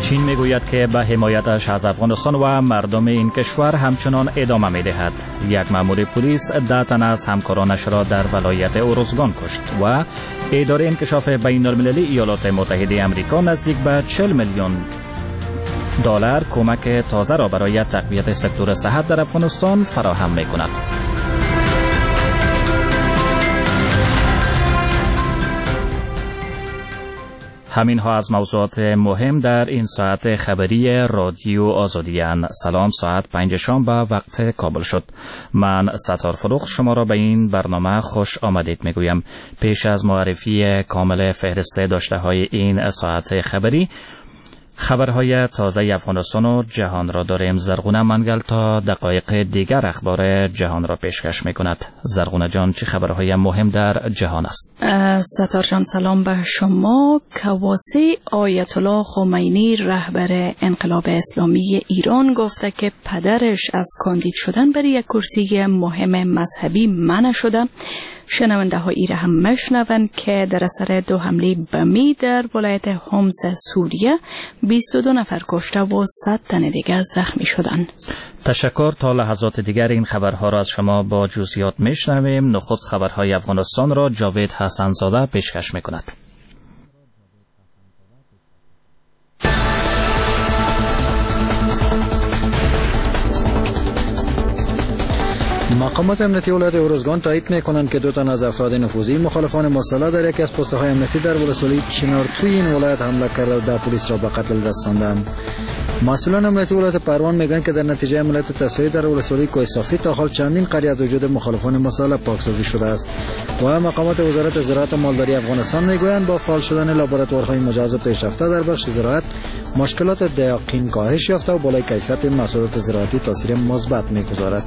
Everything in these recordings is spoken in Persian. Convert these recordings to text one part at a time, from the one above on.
چین میگوید که به حمایتش از افغانستان و مردم این کشور همچنان ادامه میدهد. یک مأمور پلیس 10 تن از همکارانش را در ولایت اروزگان کشت و اداره انکشاف بین المللی ایالات متحده آمریکا نزدیک به 40 میلیون دلار کمک تازه را برای تقویت سکتور صحت در افغانستان فراهم میکند. همین ها از موضوعات مهم در این ساعت خبری رادیو آزادیان. سلام، ساعت 5 شام به وقت کابل شد. من ستار فروخت شما را به این برنامه خوش آمدید میگویم. پیش از معرفی کامل فهرست داشته های این ساعت خبری، خبرهای تازه افغانستان و جهان را داریم. زرغونه منگل تا دقایق دیگر اخبار جهان را پیشکش میکند. زرغونه جان، چه خبرهای مهم در جهان است؟ ستار جان، سلام به شما. کواسی آیت الله خمینی رهبر انقلاب اسلامی ایران گفته که پدرش از کاندید شدن برای یک کرسی مهم مذهبی منع شده. شنونده ها ای را هم مشنوند که در اثر 2 حمله بمی در ولایت حمص سوریه 22 نفر کشته و 100 تن دیگر زخمی شدند. تشکر. تا لحظات دیگر این خبرها را از شما با جزئیات میشنویم. نخست خبرهای افغانستان را جاوید حسن‌زاده پیشکش میکند. مقامات امنیتی ولایت اروزگان تایید می‌کنند که 2 تن از افراد نفوذی مخالفان مسلح در یکی از پست‌های امنیتی در ولسوالی چنارتوی این ولایت حمله کرده و 10 پلیس را به قتل رساندند. مسئولان امنیتی ولایت پروان میگن که در نتیجه عملیات تصفیه‌ای در ولسوالی کوهصافی تا حال چندین قریه از وجود مخالفان مسلح پاکسازی شده است و مقامات وزارت زراعت و مالداری افغانستان میگویند با فعال شدن لابراتوارهای مجهز و پیشرفته در بخش زراعت مشکلات دیاقین کاهش یافته و بالای کیفیت محصولات زراعتی تاثیر مثبت می‌گذارد.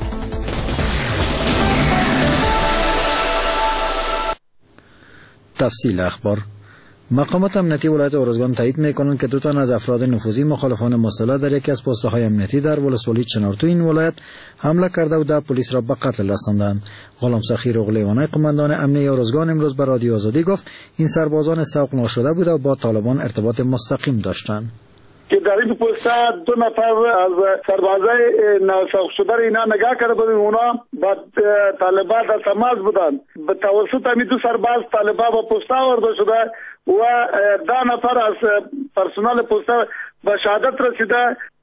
تفصیل اخبار. مقامات امنیتی ولایت اروزگان تایید می‌کنند که 2 تن از افراد نفوذی مخالفان مسلح در یکی از پست‌های امنیتی در ولسوالی چنارتو این ولایت حمله کرده و 10 پلیس را به قتل رساندند. غلام سخی رغلیوانی قماندان امنیتی اروزگان امروز به رادیو آزادی گفت این سربازان سوق ناشده بوده و با طالبان ارتباط مستقیم داشتند. که در این پسته 2 نفر از سربازای ناسوق شده اینا نگاه کرده بودن، اونا با طالبان در تماس بودن. به توسط همین 2 سرباز طالبان با پسته آورده شده و 10 نفر از پرسنل پسته به شهادت رسیده.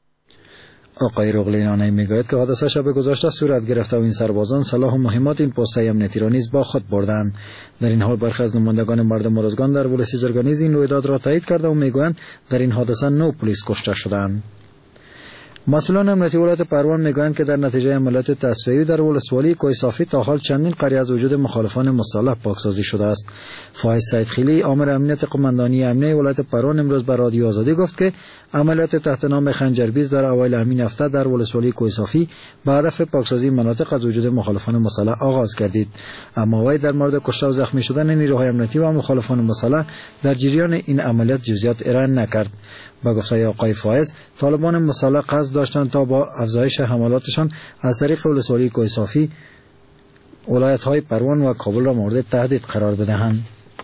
آقای رغلیانی میگوید که حادثه شب گذشته صورت گرفته و این سربازان سلاح و مهمات این پست امنیتی را نیز با خود بردند. در این حال برخی از نمایندگان مردم اروزگان در ولسی زرگانیز این رویداد را تایید کرده و میگویند در این حادثه 9 پلیس کشته شدند. مسئولان امنیتی ولایت پروان میگویند که در نتیجه عملیات تصفیه‌ای در ولسوالی کوهصافی تا حال چندین قریه از وجود مخالفان مسلح پاکسازی شده است. فایز سید خیلی آمر امنیت قماندانی امنیتی ولایت پروان امروز به رادیو آزادی گفت که عملیات تحت نام خنجربیز در اوایل همین هفته در ولسوالی کوهصافی به هدف پاکسازی مناطق از وجود مخالفان مسلح آغاز گردید، اما وی در مورد کشته و زخمی شدن نیروهای امنیتی و مخالفان مسلح در جریان این عملیات جزئیات ارائه نکرد. با گفته آقای فایز، طالبان مسلح قصد داشتند تا با افزایش حملاتشان از طریق ولسوالی کوهصافی ولایت‌های پروان و کابل را مورد تهدید قرار بدهند.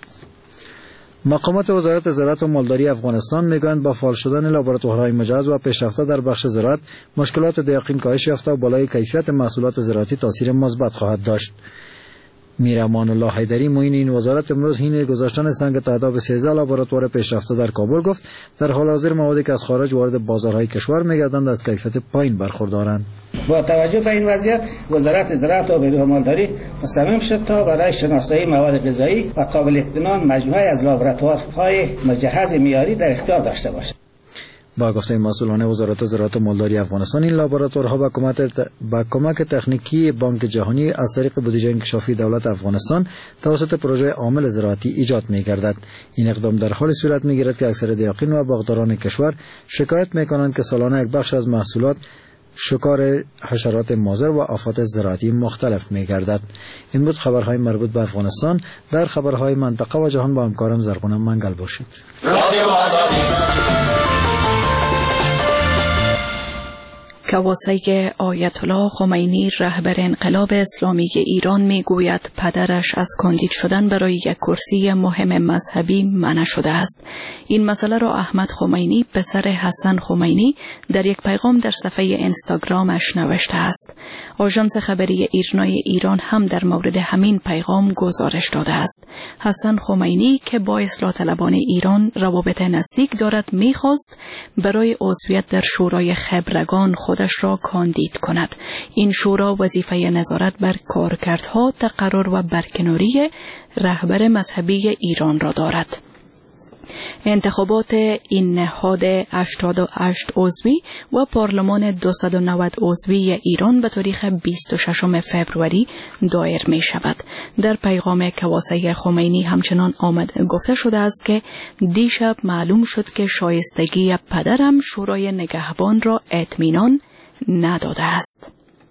مقامات وزارت زراعت و مالداری افغانستان میگویند با فعال شدن لابراتوارهای مجهز و پیشرفته در بخش زراعت مشکلات دیاقین کاهش یافته و بالای کیفیت محصولات زراعتی تاثیر مثبت خواهد داشت. میر امان الله حیدری معین این وزارت امروز حین گذاشتن سنگ تعداد 13 لابراتوار پیشرفته در کابل گفت در حال حاضر موادی که از خارج وارد بازارهای کشور می‌گردند از کیفیت پایین برخوردارند. با توجه به این وضعیت وزارت زراعت و آبیاری و مالداری مصمم شد تا برای شناسایی مواد غذایی و قابل اطمینان مجموعه از لابراتوارهای مجهز معیاری در اختیار داشته باشد. با گفته مسئولان وزارت زراعت و مالداری افغانستان این لابراتوارها با کمک تکنیکی بانک جهانی از طریق بودجه انکشافی دولت افغانستان توسط پروژه عامل زراعتی ایجاد می‌گردد. این اقدام در حال صورت می‌گیرد که اکثر دیاقین و باغداران کشور شکایت می‌کنند که سالانه یک بخش از محصولات شکار حشرات مضر و آفات زراعتی مختلف می‌گردد. این بود خبرهای مربوط به افغانستان. در خبرهای منطقه و جهان با همکارم زرغونه منگل باشید. کواسه آیت الله خمینی رهبر انقلاب اسلامی ایران میگوید پدرش از کاندید شدن برای یک کرسی مهم مذهبی منع شده است. این مسئله را احمد خمینی پسر حسن خمینی در یک پیغام در صفحه اینستاگرامش نوشته است. آژانس خبری ایرنای ایران هم در مورد همین پیغام گزارش داده است. حسن خمینی که با اصلاح طلبان ایران روابط نزدیک دارد میخواست برای عضویت در شورای خبرگان خودش را کاندید کند. این شورا وظیفه نظارت بر کارکردها، تقرر و برکناری رهبر مذهبی ایران را دارد. انتخابات این نهاد 88 عضوی و پارلمان 290 عضوی ایران به تاریخ 26 فوریه دایر می شود. در پیغام کواسه خمینی همچنان گفته شده است که دیشب معلوم شد که شایستگی پدرم شورای نگهبان را اطمینان نداده است.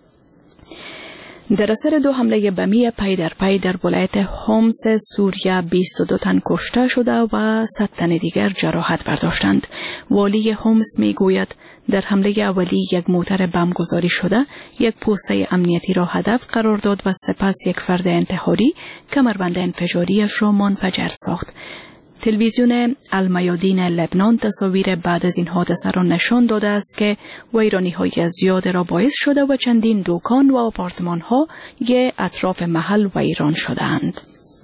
در اثر 2 حمله بمی پی در پی در ولایت حمص سوریه 22 تن کشته شده و 100 تن دیگر جراحت برداشتند. والی حمص میگوید در حمله اولی یک موتر بم گذاری شده، یک پوسته امنیتی را هدف قرار داد و سپس یک فرد انتحاری کمربند انفجاریش را منفجر ساخت. تلویزیون المیادین لبنان تصاویر بعد از این حادثه را نشان داده است که ویرانی‌های زیاد را باعث شده و چندین دکان و آپارتمان‌ها اطراف محل ویران شدند.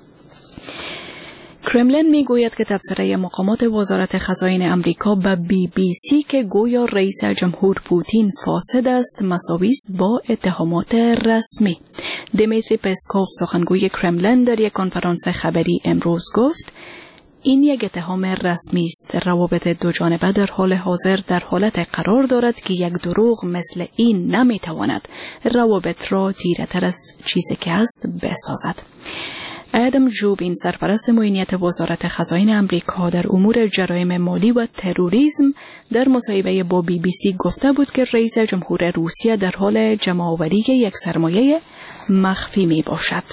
کرملین میگوید که تبصره مقامات وزارت خزاین امریکا به BBC که گویا رئیس جمهور پوتین فاسد است مساوی است با اتهامات رسمی. دمیتری پسکوف سخنگوی کرملین در یک کنفرانس خبری امروز گفت این یک اتهام رسمی است. روابط دو جانبه در حال حاضر در حالت قرار دارد که یک دروغ مثل این نمیتواند روابط را تیره‌تر از چیزی که است بسازد. ادم جوبین سرپرست معینیت وزارت خزاین امریکا در امور جرایم مالی و تروریسم در مصاحبه با BBC گفته بود که رئیس جمهور روسیه در حال جمع‌آوری یک سرمایه مخفی می باشد.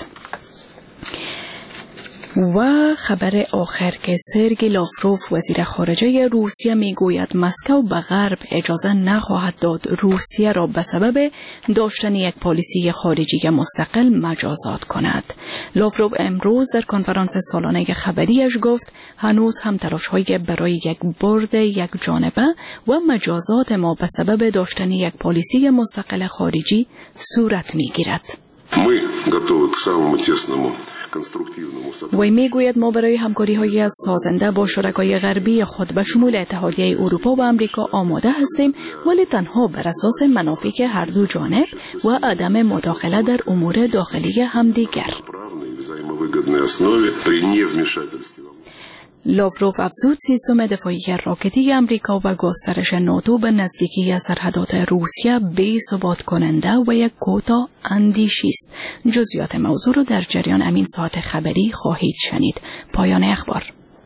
و خبر آخر که سرگئی لاوروف وزیر خارجه روسیه میگوید مسکو به غرب اجازه نخواهد داد روسیه را به سبب داشتن یک پالیسی خارجی مستقل مجازات کند. لاوروف امروز در کنفرانس سالانه خبریش گفت هنوز هم تلاش‌های برای یک برد یک جانبه و مجازات ما به سبب داشتن یک پالیسی مستقل خارجی صورت میگیرد. وی میگوید ما برای همکاری‌های سازنده با شرکای غربی خود به شمول اتحادیه اروپا و آمریکا آماده هستیم، ولی تنها بر اساس منافع هر دو جانب و عدم مداخله در امور داخلی همدیگر. لاوروف افزود سیستم دفاعی راکتی آمریکا و گسترش ناتو به نزدیکی سرحدات روسیه بی‌ثبات کننده و یک کوتاه اندیشی است. جزئیات موضوع را در جریان همین ساعت خبری خواهید شنید. پایان اخبار.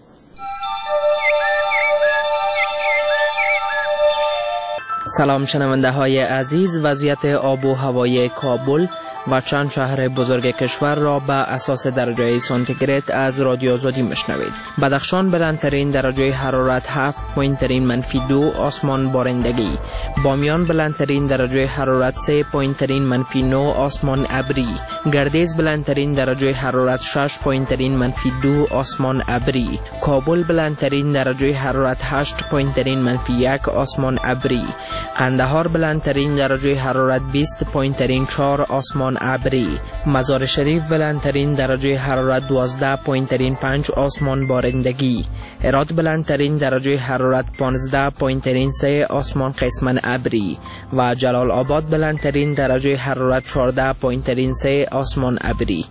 سلام شنونده های عزیز، وضعیت آب و هوای کابل و چند شهر بزرگ کشور را به اساس درجه سانتیگراد از رادیو آزادی مشنوید. بدخشان بلندترین درجه حرارت 7 پوینترین منفی 2 آسمان بارندگی. بامیان بلندترین درجه حرارت 3 پوینترین منفی 9 آسمان ابری. گردیز بلندترین درجه حرارت 6 پوینترین منفی 2 آسمان ابری. کابل بلندترین درجه حرارت 8 پوینترین منفی 1 آسمان ابری. قندهار بلندترین درجه حرارت 20 پوینترین 4 آسمان ابری. مزار شریف بلندترین درجه حرارت 12 پوینترین 5 آسمان بارندگی. هرات بلندترین درجه حرارت 15 پوینترین 3 آسمان قسمن ابری و جلال آباد بلندترین درجه حرارت 14 پوینترین 3 آسمان ابری.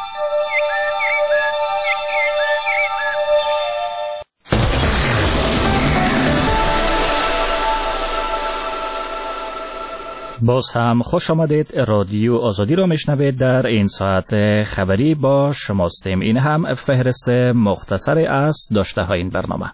باز هم خوش آمدید. رادیو آزادی را میشنوید. در این ساعت خبری با شماستیم. این هم فهرست مختصری از داشته های این برنامه.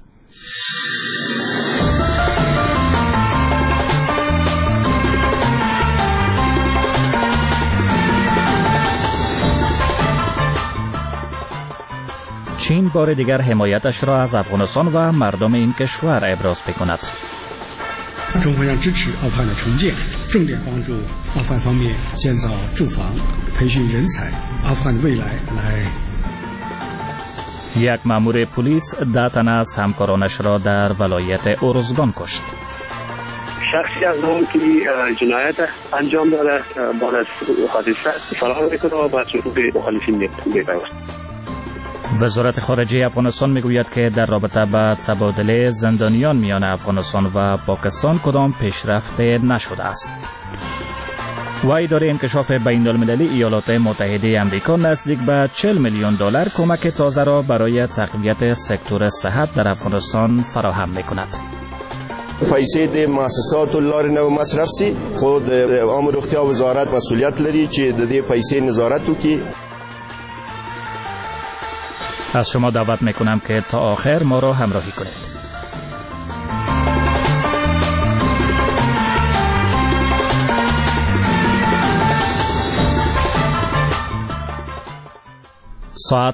چین بار دیگر حمایتش را از افغانستان و مردم این کشور ابراز می‌کند. 中方将支持阿富汗的重建，重点帮助阿富汗方面建造住房、培训人才，阿富汗的未来来。 یک مأمور پلیس 10 تن از همکارانش را در ولایت ارزگان کشت. شخصی از اون که جنایت انجام داده بعد از حادثه فرار میکنه و با سقوط مخالفین میپیوست. وزارت خارجه افغانستان میگوید که در رابطه با تبادله زندانیان میان افغانستان و پاکستان کدام پیشرفت نشده است. و اداره انکشاف بین المللی ایالات متحده آمریکا نزدیک به 40 میلیون دلار کمک تازه را برای تقویت سکتور صحت در افغانستان فراهم میکند. پیسې د مؤسساتو لارې نو مصرف سي خو د عامه روغتیا وزارت مسؤلیت لري چې د دې پیسې نظارت وکړي. از شما دعوت میکنم که تا آخر ما را همراهی کنید. ساعت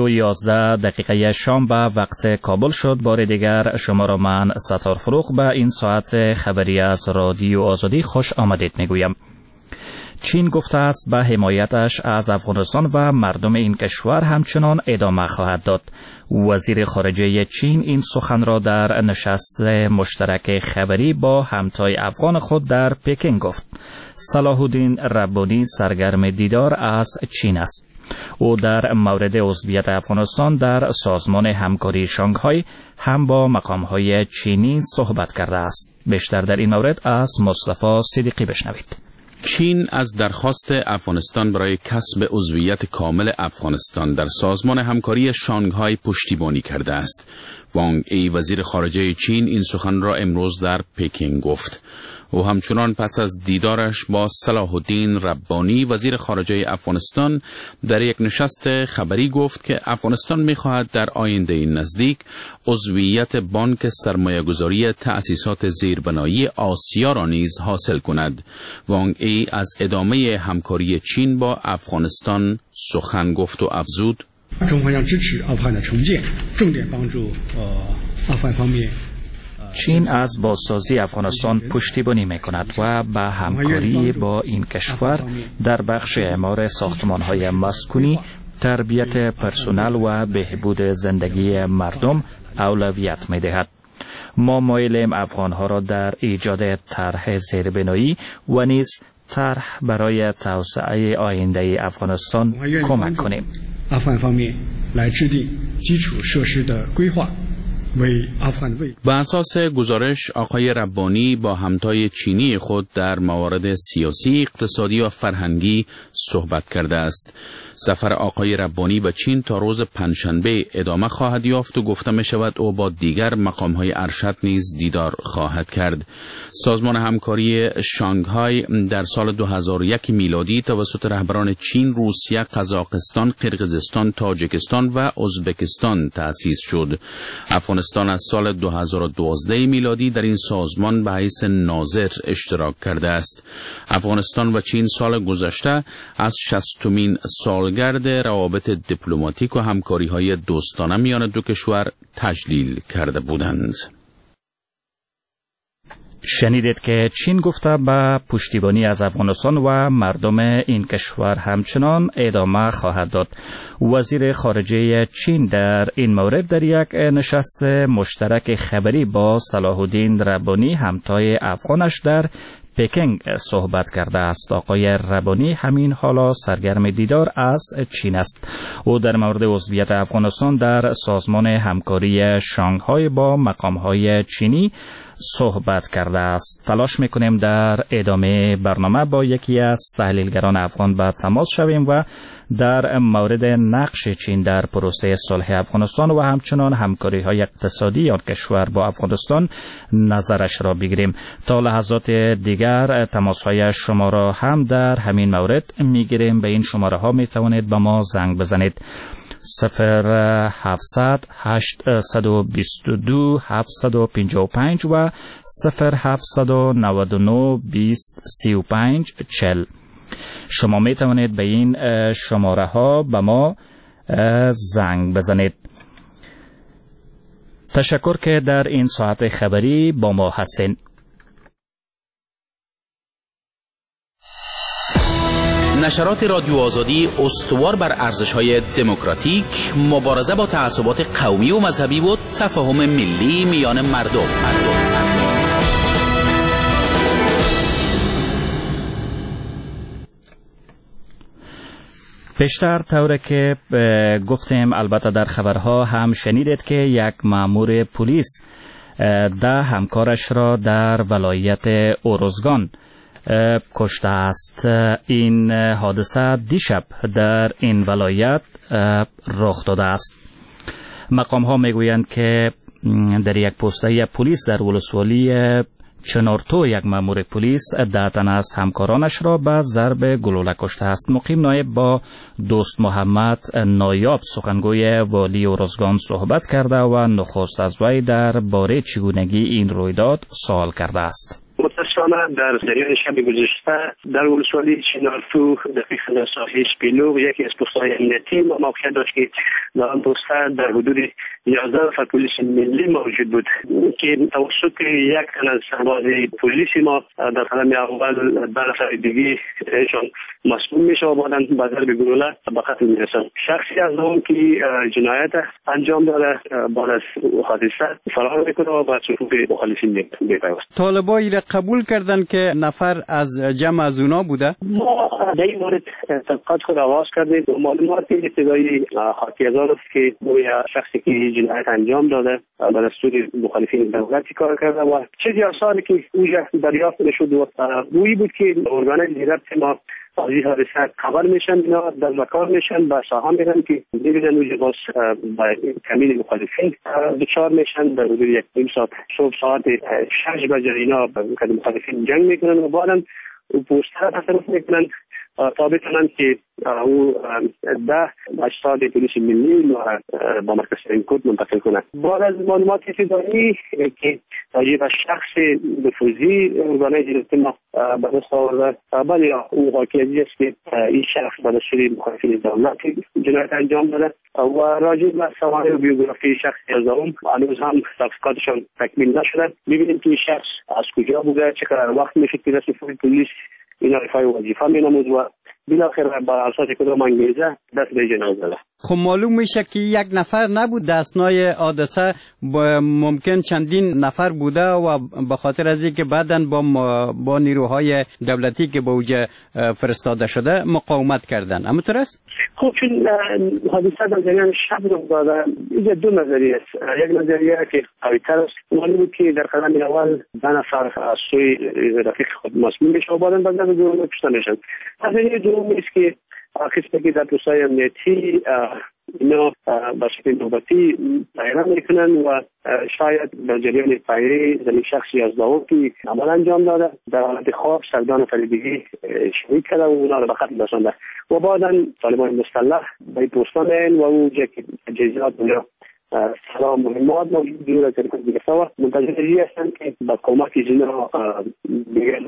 5:11 شام به وقت کابل شد. بار دیگر شما را من ستار فروغ به این ساعت خبری از رادیو آزادی خوش آمدید میگویم. چین گفته است به حمایتش از افغانستان و مردم این کشور همچنان ادامه خواهد داد. وزیر خارجه چین این سخن را در نشست مشترک خبری با همتای افغان خود در پکین گفت. صلاح الدین ربانی سرگرم دیدار از چین است. او در مورد عضویت افغانستان در سازمان همکاری شانگهای هم با مقامهای چینی صحبت کرده است. بیشتر در این مورد از مصطفی صدیقی بشنوید. چین از درخواست افغانستان برای کسب عضویت کامل افغانستان در سازمان همکاری شانگهای پشتیبانی کرده است. وانگ ای وزیر خارجه چین این سخن را امروز در پکین گفت. او همچنان پس از دیدارش با صلاح الدین ربانی وزیر خارجه افغانستان در یک نشست خبری گفت که افغانستان می‌خواهد در آینده نزدیک عضویت بانک سرمایه‌گذاری تأسیسات زیربنایی آسیا را نیز حاصل کند. وانگ ای از ادامه همکاری چین با افغانستان سخن گفت و افزود: 中方将支持阿富汗的重建，重点帮助阿富汗方面 چین از بازسازی افغانستان پشتیبانی می‌کند و به همکاری با این کشور در بخش اعمار ساختمان‌های مسکونی، تربیت پرسنل و بهبود زندگی مردم اولویت می‌دهد. ما مایلیم افغان‌ها را در ایجاد طرح زیربنایی و نیز طرح برای توسعه آینده افغانستان کمک کنیم. 阿富汗方面来制定基础设施的规划。 به اساس گزارش آقای ربانی با همتای چینی خود در موارد سیاسی، اقتصادی و فرهنگی صحبت کرده است. سفر آقای ربانی به چین تا روز پنجشنبه ادامه خواهد یافت و گفته می شود او با دیگر مقام‌های ارشد نیز دیدار خواهد کرد. سازمان همکاری شانگهای در سال 2001 میلادی توسط رهبران چین، روسیه، قزاقستان، قرقیزستان، تاجیکستان و ازبکستان تأسیس شد. افغانستان از سال 2012 میلادی در این سازمان به حیث ناظر اشتراک کرده است. افغانستان و چین سال گذشته از 60مین سالگرد روابط دیپلماتیک و همکاری‌های دوستانه میان دو کشور تجلیل کرده بودند. شنیدید که چین گفته به پشتیبانی از افغانستان و مردم این کشور همچنان ادامه خواهد داد. وزیر خارجه چین در این مورد در یک نشست مشترک خبری با صلاح الدین ربانی همتای افغانش در پکین صحبت کرده است. آقای ربانی همین حالا سرگرم دیدار از چین است. او در مورد عضویت افغانستان در سازمان همکاری شانگهای با مقامهای چینی صحبت کرده است. تلاش میکنیم در ادامه برنامه با یکی از تحلیلگران افغان به تماس شویم و در مورد نقش چین در پروسه صلح افغانستان و همچنان همکاری‌های اقتصادی آن کشور با افغانستان نظرش را بگیریم. تا لحظات دیگر تماس‌های شما را هم در همین مورد میگیریم. به این شماره ها می توانید به ما زنگ بزنید: 0700 822 755 و 0799 20 35 40. شما می توانید به این شماره ها به ما زنگ بزنید. تشکر که در این ساعت خبری با ما هستین. نشرات رادیو آزادی استوار بر ارزش‌های دموکراتیک، مبارزه با تعصبات قومی و مذهبی و تفاهم ملی میان مردم. پیشتر طوره که گفتیم البته در خبرها هم شنیدید که یک مأمور پلیس ده همکارش را در ولایت اورزگان کشته است. این حادثه دیشب در این ولایت رخ داده است. مقام ها میگویند که در یک پسته پلیس در ولسوالی چنارتو یک مأمور پلیس 10 تن از همکارانش را به ضرب گلوله کشته است. مقیم نایب با دوست محمد نایاب سخنگوی والی اورزگان صحبت کرده و نخست از وی در باره چگونگی این رویداد سوال کرده است. متاسفانه در جریان شب گذشته در ولسوالی چنارتو دقیقاً ساحه شپیلو یکی از پست‌های امنیتی موقعیت داشت که در آن پست در حدود 11 نفر پلیس ملی موجود بود که توسط یک تن از سرباز پلیس ما در قدم اول 2 نفر دیگه ایشان مسموم میشه و بعداً به ضرب گلوله به قتل میرسند. شخصی از اون که جنایت انجام داده بعد از حادثه فرار میکنه و به صفوف مخالفین میپیوست. طالبایی را قبول کردن که نفر از جمع از اونا بوده؟ ما در این مورد تحقیقات خود آغاز کردیم و معلومات ابتدایی حاکی از آن است که شخصی که جنایت انجام داده به دستور مخالفین دولتی کار کرده و چیزی آثاری که اوجه دریافت نشد و گویی بود که ارگانهای ضبط ما از این حادثه خبر میشن، اینا در مکان میشن به ساحه میرن که میبینن اوجه باز به کمین مخالفین دچار میشن. در حدود 1 ساعت صبح ساعت 6 بجه اینا به مخالفین جنگ میکنن و بعدا او پوستر تصرف میکنن تا بتونن که او 10 اجساد پلیس ملی با مرکز سرینکوت منتقل کنند. بعد از معلومات ابتدایی که راجع به شخص نفوذی ارگانهای ضبطی ما به دست آورده، بله او حاکی است که این شخص به دستور مخالفین دولتی جنایت انجام داده و راجع به سوانح و بیوگرافی شخصی از اون هنوز هم تحقیقاتشان تکمیل نشده. می‌بینیم که این شخص از کجا بوده، چقدر وقت میشه که دست پلیس این رفای وظیفه می‌نمود و بالاخره با اساس کدام انگیزه دست به جنایت زده. خب معلوم میشه که یک نفر نبود، دستنای حادثه ممکن چندین نفر بوده و به خاطر از اینکه بعداً با نیروهای دولتی که به اوجه فرستاده شده مقاومت کردن. اما درست؟ خب چون حادثه در جریان شب رخ داده، اینجا 2 نظریه است. یک نظریه که قوی‌تر است، معلوم بود که در قدم اول 10 نفر از سوی رفیق خود مسموم میشه و بعداً بعد از گروه کشته میشن. نظریه دوم است که قسمی که در پست‌های امنیتی اینا به شکل نوبتی پیره میکنن و شاید در جریان پیره زمین شخصی از داو که عمل انجام داده در حالت خواب 100 نفر دیگه شهید کرده و اونا رو به قتل رسانده و بعدا طالبان مسلح به این پستان و اونجا که تجهیزات اونا سلام مهمات موجود دیگر ترکت گرفته و منتظری هستند که با کمک اینا دیگر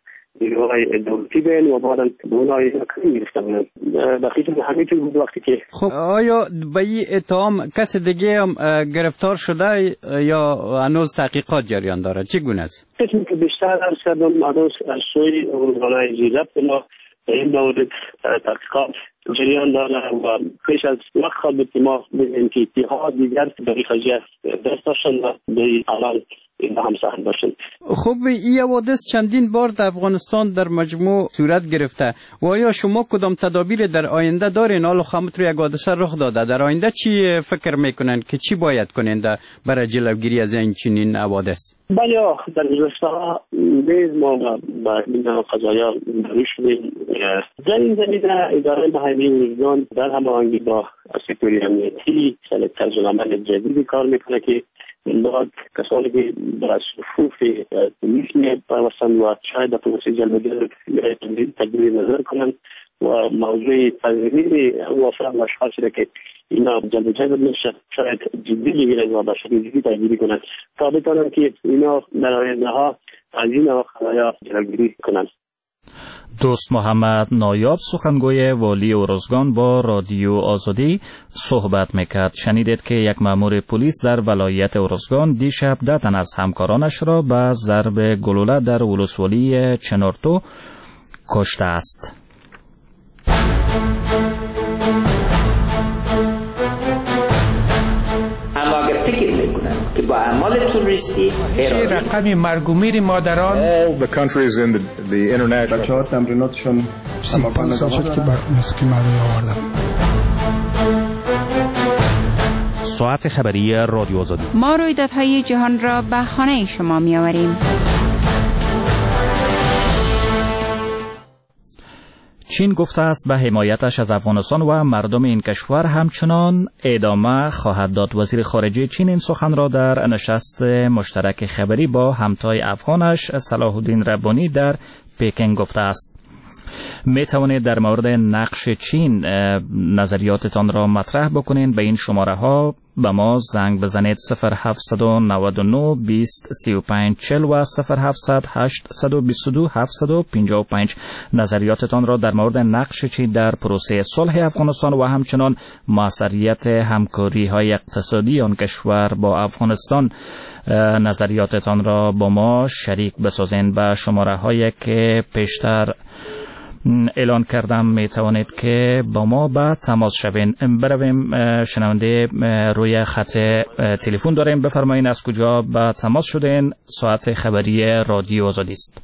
نیروهای دولتی بین و بعدا به اونها کمی گرفتن. دقیقا همین طور بود وقتی که خب آیا به این اتهام کس دیگه هم گرفتار شده یا هنوز تحقیقات جریان داره؟ چگونه است؟ قسمی که بیشتر عرض کردم هنوز از سوی ارگانهای ضبط ما این مورد تحقیقات جریان داره و پیش از وقت خواهد بود که ما ببینیم که اتحاد دیگر در این قضیه دست داشتن و به این عمل این هم سهم داشتن. خب این حوادث چندین بار در افغانستان در مجموع صورت گرفته و آیا شما کدام تدابیر در آینده دارین؟ حالا همونطور یک حادثه رخ داده، در آینده چی فکر میکنن که چی باید کنین برای جلوگیری از این چنین حوادث؟ بله در روزها نیز ما با این قضایا روی شدیم. در این زمینه اداره محلی اورزگان در هماهنگی با سکتور امنیتی طرزالعمل جدیدی کار میکنه که بعد کسانی که در صفوف پلیس میپیوستند و شاید در پروسه جلبگیری تجدید نظر کنند و موضوع تغییر او افراد و اشخاصی را که اینا جلب میشه شاید جدی بگیرند و به شکل جدی تغییر کنند تا بتوانند که اینا در آینده ها از این خطایا جلوگیری کنند. دوست محمد نایاب سخنگوی والی اورزگان با رادیو آزادی صحبت میکرد. شنیدید که یک مأمور پلیس در ولایت اورزگان دیشب 10 تن از همکارانش را به ضرب گلوله در ولسوالی چنارتو کشته است. که با اعمال تروریستی رقم مرگ و میر مادران all the countries in the international بچه‌ها تمریناتشون 35 سال شد که موسیقی مردمی آوردم. ساعت خبری رادیو آزادی. ما رویدادهای جهان را به خانه شما می آوریم. چین گفته است به حمایتش از افغانستان و مردم این کشور همچنان ادامه خواهد داد. وزیر خارجه چین این سخن را در نشست مشترک خبری با همتای افغانش صلاح الدین ربانی در پکن گفته است. می توانید در مورد نقش چین نظریاتتان را مطرح بکنید. به این شماره ها به ما زنگ بزنید 0799 20 35 40 و 0700 822 755. نظریاتتان را در مورد نقش چین در پروسه صلح افغانستان و همچنان موثریت همکاری های اقتصادی آن کشور با افغانستان نظریاتتان را با ما شریک بسازید. به شماره هایی که پیشتر اعلان کردم می توانید که با ما به تماس شوین. برویم شنونده روی خط تلفن داریم. بفرمایید از کجا به تماس شدین؟ ساعت خبری رادیو آزادی است.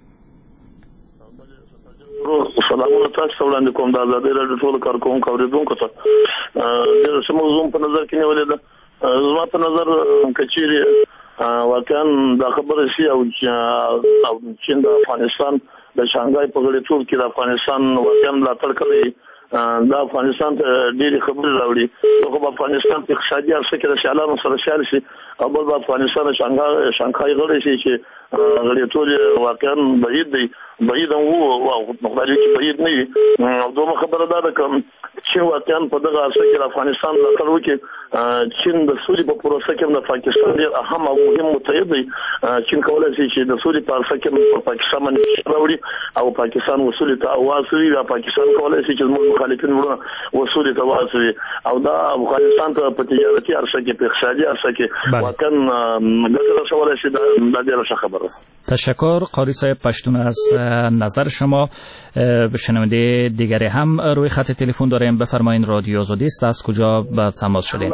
سلامونه تاسو وړاندې کوم د آزادۍ راډیو ټول کارکونکو اوریدونکو ته د موضوع په نظر کې نیولې ده. زما په نظر کچېرې واقعا دا خبره شي او چین د افغانستان د شانګهای په غړیتوب کې د افغانستان واقعا ملاتړ کوي. د افغانستان ته ډېرې خبرې راوړي. خو په افغانستان کې اقتصادي عرصه کې د سیالانو سره سیال شي او بل په افغانستان شانګهای غړی شي چې غړیتوب واقعا بعید دی. بعید وو او مقداري کې بعید نه وي. دومره خبره ده کوم چې واقعا په دغه عرصه کې د افغانستان ملاتړ وکړي. چین د سولې په پروسه کې د پاکستان ډېر اهم او مهم متحد دی. چین کولای شي چې د سولې په عرصه کې په پاکستان باندې راوړي او پاکستان وسولې ته आवाज وي. دا پاکستان کولای شي چې موږ مخالفین ورونه وسولې ته आवाज وي او دا افغانستان ته په تجارتي عرصه کې په اقتصادي عرصه کې واقعا ګټه رسولای شي. دا ډېره ښه خبره. تشکر قاری صاحب پشتون از نظر شما. شنونده دیگری هم روی خط تلفن داریم. بفرمایید رادیو آزادی است. از کجا به تماس شدین؟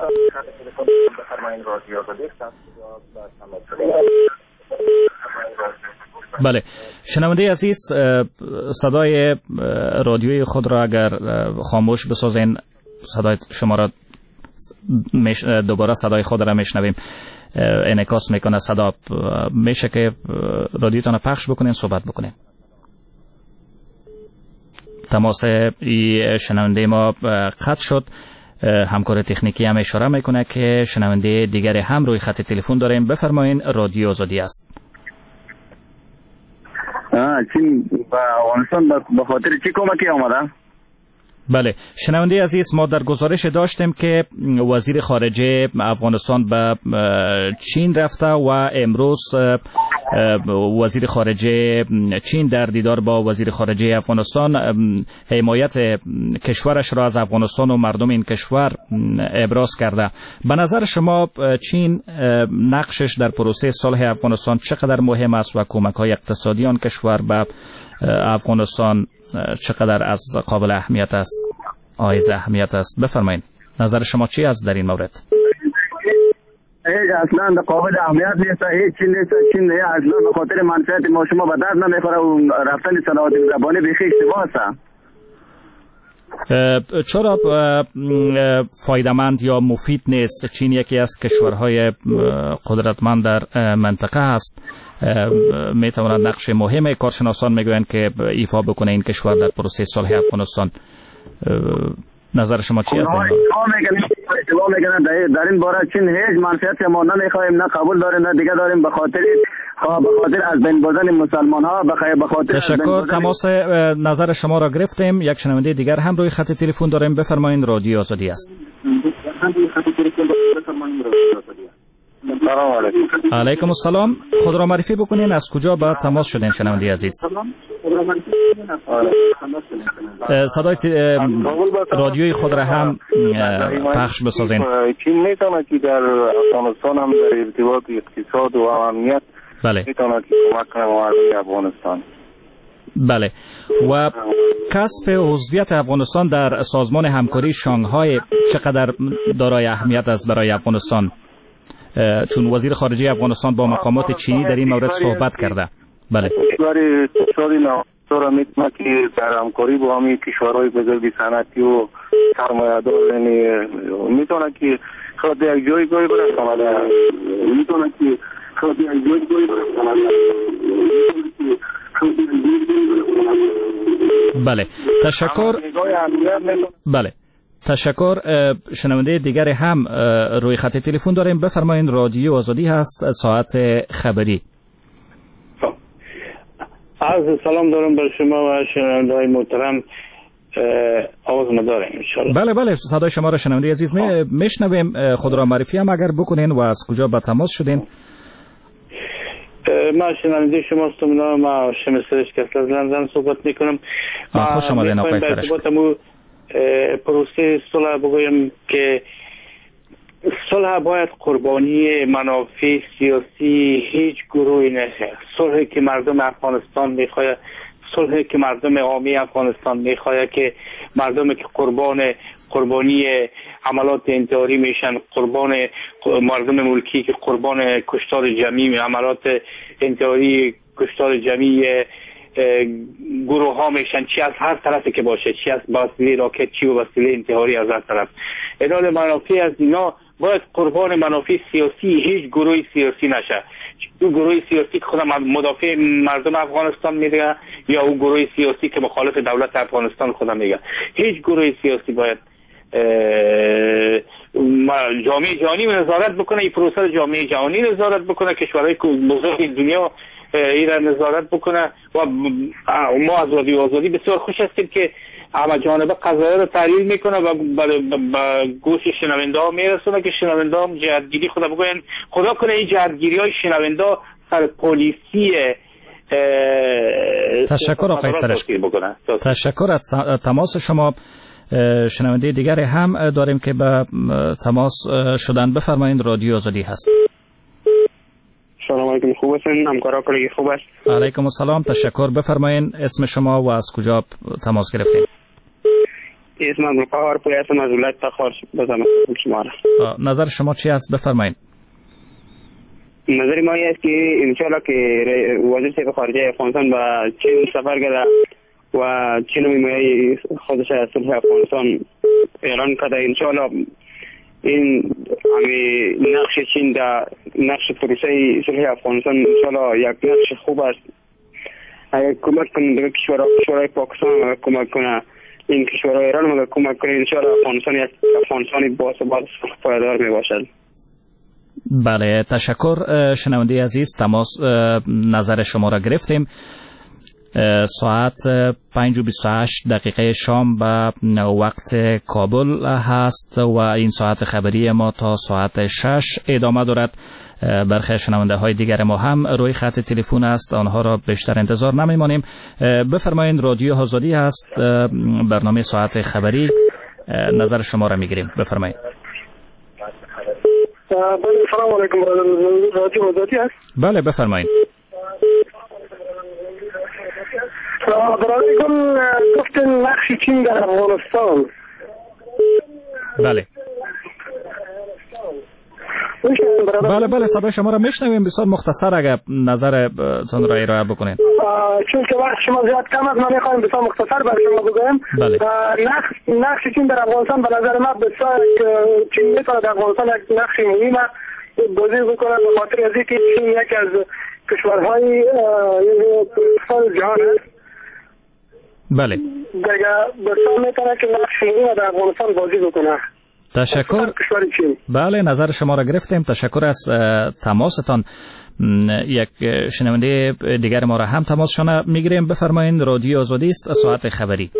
بله شنونده عزیز صدای رادیوی خود را اگر خاموش بسازین صدای شما را دوباره صدای خود را میشنویم. انعکاس میکنه صدا. میشه که رادیوتان پخش بکنین صحبت بکنین. تماس شنونده ما قطع شد. همکار تکنیکی هم اشاره میکنه که شنونده دیگری هم روی خط تلفن داریم. بفرمایین رادیو آزادی است. چین با افغانستان به خاطر چی کمکی آمده؟ بله شنونده عزیز ما در گزارش داشتیم که وزیر خارجه افغانستان به چین رفته و امروز وزیر خارجه چین در دیدار با وزیر خارجه افغانستان حمایت کشورش را از افغانستان و مردم این کشور ابراز کرده. به نظر شما چین نقشش در پروسه صلح افغانستان چقدر مهم است و کمک‌های اقتصادی آن کشور به افغانستان چقدر از قابل اهمیت است؟ عایز اهمیت است؟ بفرمایید نظر شما چی است در این مورد؟ اصلا قابل اهمیت نیست. هیچ چیز نیست. چین اصلا به خاطر منفعت ما شما به درد نمیخوره و رفتن صلاح الدین ربانی بیخی اشتباه است. چرا فایده‌مند یا مفید نیست؟ چین یکی از کشورهای قدرتمند در منطقه است. میتواند نقش مهم کارشناسان میگویند که ایفا بکنه این کشور در پروسه صلح افغانستان. نظر شما چی است؟ اشتباه میکنن در این باره. چین هیچ منفعت ما نمیخوایم، نه قبول داریم نه دیگه داریم. به خاطر از بین بردن مسلمان ها به خاطر تشکر. تماس نظر شما را گرفتیم. یک شنونده دیگر هم روی خط تلفن داریم. بفرمایید رادیو آزادی است. علیکم السلام. خود را معرفی بکنین. از کجا با تماس شدین شنونده عزیز؟ صدای رادیوی خود را هم پخش بسازین. چین میتونه که در افغانستان هم در ارتباط اقتصاد و امنیت میتونه که کمک کنه مردم افغانستان. بله و کسب عضویت افغانستان در سازمان همکاری شانگهای چقدر دارای اهمیت است برای افغانستان؟ چون وزیر خارجه افغانستان با مقامات چینی در این مورد صحبت کرده. بله. کشور اقتصادی نوسان میتونه که در همکاری با همین کشورهای بزرگ صنعتی و سرمایه‌دار میتونه که خود یک جایگاهی برسونه. میتونه که خود یک جایگاهی برسونه. بله. تشکر. بله. تشکر. شنونده دیگر هم روی خط تلفن داریم. بفرمایید. رادیو آزادی هست، ساعت خبری. عرض سلام دارم بر شما و شنونده های محترم. آواز ما داریم انشاءالله. بله بله، صدای شما را شنونده عزیز میشنویم. خود را معرفی هم اگر بکنین و از کجا به تماس شدین؟ ما شنونده شما هستم. ما شمس سرشک از لندن صحبت میکنم. خوش آمدین آقای سرشک. پروسه صلح بگویم که صلح باید قربانی منافع سیاسی هیچ گروهی نشه. صلحی که مردم افغانستان میخواد، صلحی که مردم عامی افغانستان میخواد، که مردمی که قربانی عملات انتحاری میشن، مردم ملکی که قربان کشتار جمعی، عملات انتحاری کشتار جمعی گروه ها میشن، چی از هر طرفی که باشه، چی از وسیله راکت، چی و وسیله انتحاری از هر طرف. اداره منافع از اینا باید قربان منافع سیاسی هیچ گروه سیاسی نشه. او گروه سیاسی که خودم مدافع مردم افغانستان میگه یا او گروه سیاسی که مخالف دولت افغانستان خودم میگه، هیچ گروه سیاسی باید جامعه جهانی نظارت بکنه. این پروسه جامعه جهانی نظارت بکنه، کشورهای بزرگ دنیا این را نظارت بکنه. و ما از رادیو آزادی بسیار خوش هستیم که همه جانبه قضایه رو تحلیل میکنه و به گوش شنونده ها میرسونه که شنونده ها جهتگیری خدا کنه این جهتگیری های شنونده ها سر پالیسی. تشکر آقای سرشک. تشکر از تماس شما. شنونده دیگر هم داریم که به تماس شدن. بفرمایید. رادیو آزادی هست. سلام علیکم. خوب هستین؟ همکارا کلی خوب است؟ علیکم السلام. تشکر. بفرمایید اسم شما و از کجا تماس گرفتین؟ اسم عبدالقهار پوری هستم از ولایت تخار بزنم شما را. نظر شما چی است؟ بفرمایید. نظر ما است که انشاءالله که وزیر صاحب خارجه افغانستان به چین سفر کرده و چین میمایه خودش از صلح افغانستان اعلان کرده. انشاءالله این نقش چین در نقش پروسه صلح افغانستان انشاءالله یک نقش خوب است. اگر کمک کنه به کشورهای پاکستان کمک کنه، این کشورهای ایران هم کمک کنه، انشاءالله افغانستانی باثبات پایدار می باشد. بله تشکر. شنونده عزیز تماس نظر شما را گرفتیم. ساعت 5:28 شام به وقت کابل هست و این ساعت خبری ما تا ساعت 6 ادامه دارد. برخی شنونده های دیگر ما هم روی خط تلفن است، آنها را بیشتر انتظار نمیمانیم. بفرمایید. رادیو آزادی هست، برنامه ساعت خبری، نظر شما را میگیریم. بفرمایید. سلام علیکم. رادیو آزادی هست؟ بله بفرمایید. برای گفتن نقش چین در افغانستان. بله بله صدای شما را میشنویم. بسیار مختصر اگر نظرتون را ارائه بکنید. چون که وقت شما زیاد کم است، من میخوایم بسیار مختصر برای شما بگویم. بله. نقش چین در افغانستان به نظر من بسیار چین میتونه در افغانستان یک نقش مهمه بازی بکنه، به خاطر از اینکه چین یکی از کشورهای جهان است. بله. دیگه بسیار میتونه که نقش مهمه در افغانستان بازی بکنه. تشکر. بله نظر شما را گرفتیم. تشکر از تماستان. یک شنونده دیگر ما را هم تماسشان میگیریم. بفرمایید. رادیو آزادی است، ساعت خبری.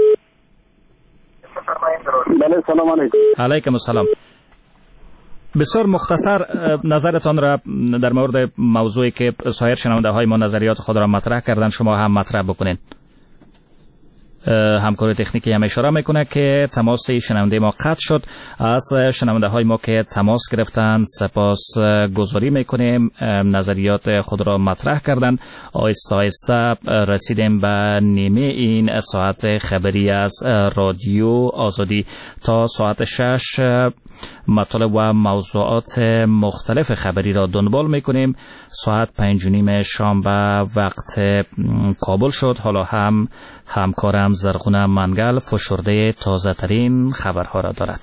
بله سلام علیکم. علیکم السلام. بسیار مختصر نظرتان را در مورد موضوعی که سایر شنونده های ما نظریات خود را مطرح کردن شما هم مطرح بکنین. همکار تکنیکی هم اشاره میکنه که تماس شنونده ما قطع شد. از شنونده های ما که تماس گرفتن سپاس گذاری میکنیم، نظریات خود را مطرح کردن. آهسته آهسته رسیدیم به نیمه این ساعت خبری از رادیو آزادی. تا ساعت 6 مطالب و موضوعات مختلف خبری را دنبال میکنیم. ساعت 5:30 شام به وقت کابل شد. حالا هم همکارم زرغونه منگل فشرده تازه ترین خبرها را دارد.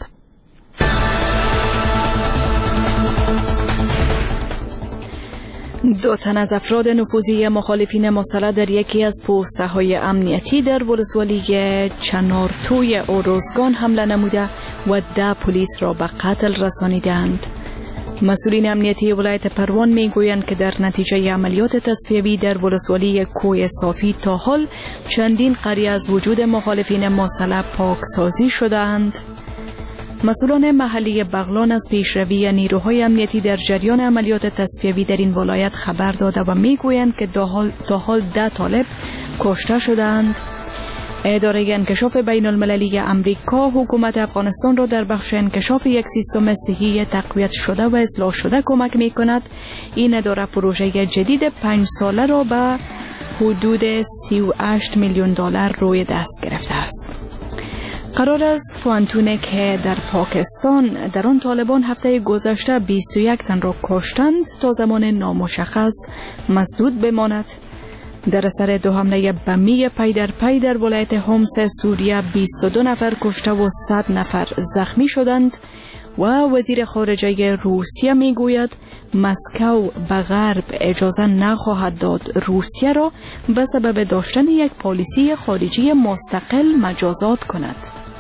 دو تن از افراد نفوذی مخالفین مسلح در یکی از پوسته های امنیتی در ولسوالی چنارتوی اوروزگان حمله نموده و 10 پلیس را به قتل رسانیدند. مسئولین امنیتی ولایت پروان میگویند که در نتیجه عملیات تصفیوی در ولسوالی کوه صافی تا حال چندین قریه از وجود مخالفین مسلح پاکسازی شدند. مسئولان محلی بغلان از پیشروی نیروهای امنیتی در جریان عملیات تصفیوی در این ولایت خبر داده و میگویند که تا حال 10 طالب کشته شدند. اداره انکشاف بین المللی امریکا حکومت افغانستان را در بخش انکشاف یک سیستم صحی تقویت شده و اصلاح شده کمک می کند. این اداره پروژه جدید 5 ساله را به حدود 38 میلیون دلار روی دست گرفته است. قرار است پوانتونه که در پاکستان در آن طالبان هفته گذشته 21 تن را کشتند تا زمان نامشخص مسدود بماند. در اثر 2 حمله بمی پی در پی در ولایت حمص سوریه 22 نفر کشته و 100 نفر زخمی شدند و وزیر خارجه روسیه میگوید مسکو به غرب اجازه نخواهد داد روسیه را به سبب داشتن یک پالیسی خارجی مستقل مجازات کند.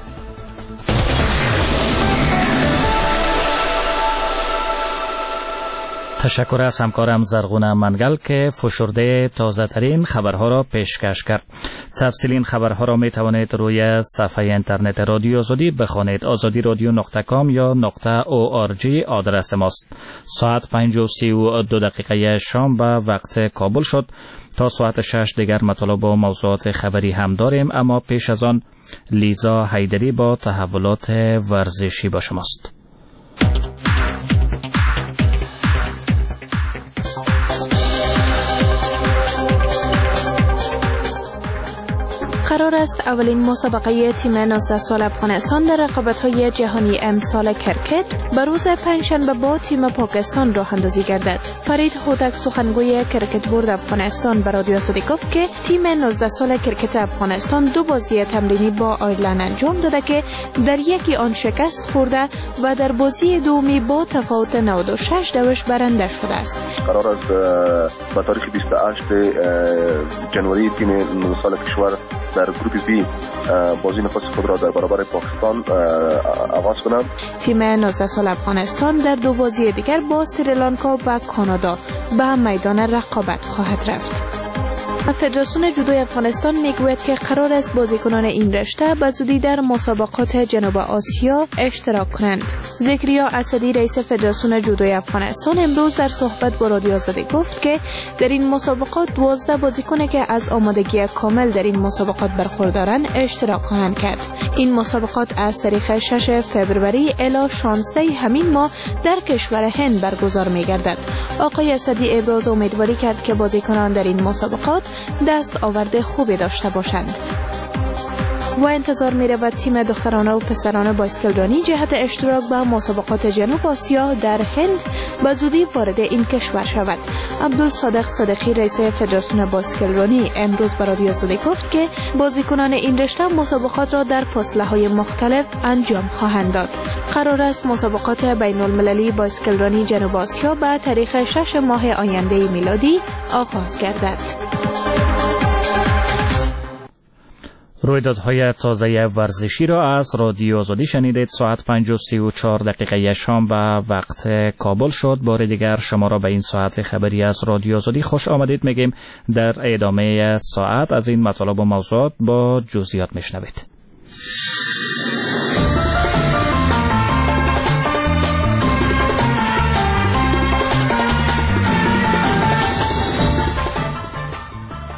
تشکر از همکارم زرغونه منگل که فشرده تازه ترین خبرها را پیشکش کرد. تفصیل این خبرها را می توانید روی صفحه اینترنت رادیو آزادی بخوانید. azadiradio.com یا .org آدرس ماست. ساعت 5:32 شام به وقت کابل شد. تا ساعت 6 دیگر مطالب و موضوعات خبری هم داریم، اما پیش از آن لیزا حیدری با تحولات ورزشی با شماست. قرار است اولین مسابقه تیم 19 سال افغانستان در رقابت‌های جهانی امسال کرکت به روز پنجشنبه با تیم پاکستان راه اندازی گردد. فرید هوتک سخنگوی کرکت بورد افغانستان به رادیو آزادی گفت که تیم 19 سال کرکت افغانستان 2 بازی تمرینی با آیرلند انجام داده که در یکی آن شکست خورده و در بازی دومی با تفاوت 96 دوش برنده شده است. قرار است به تاریخ 28 جنوری تیم 19 سال کشور در گروپ بی بازی نخست خود را در برابر پاکستان آغاز کنند. تیم 19 سال افغانستان در 2 بازی دیگر با سریلانکا و کانادا به میدان رقابت خواهد رفت. فدراسیون جودوی افغانستان میگوید که قرار است بازیکنان این رشته به زودی در مسابقات جنوب آسیا اشتراک کنند. ذکریا اسدی رئیس فدراسیون جودوی افغانستان امروز در صحبت با رادیو آزادی گفت که در این مسابقات 12 بازیکن که از آمادگی کامل در این مسابقات برخوردارند اشتراک خواهند کرد. این مسابقات از تاریخ 6 فوریه الی 16 همین ماه در کشور هند برگزار می‌گردد. آقای اسدی ابراز امیدواری کرد که بازیکنان در این مسابقات دست آورده خوبی داشته باشند و انتظار می رود تیم دخترانه و پسرانه باسکتبالی جهت اشتراک به مسابقات جنوب آسیا در هند به زودی وارد این کشور شود. عبدالصادق صادقی رئیس فدراسیون باسکتبالی امروز به رادیو آزادی گفت که بازیکنان این رشته مسابقات را در فاصله‌های مختلف انجام خواهند داد. قرار است مسابقات بین المللی باسکتبالی جنوب آسیا به تاریخ 6 ماه آینده میلادی آغاز گردد. رویدادهای تازه ورزشی را از رادیو آزادی شنیدید. ساعت 5:34 شام به وقت کابل شد. بار دیگر شما را به این ساعت خبری از رادیو آزادی خوش آمدید میگیم. در ادامه ساعت از این مطالب و موضوعات با جزئیات میشنوید.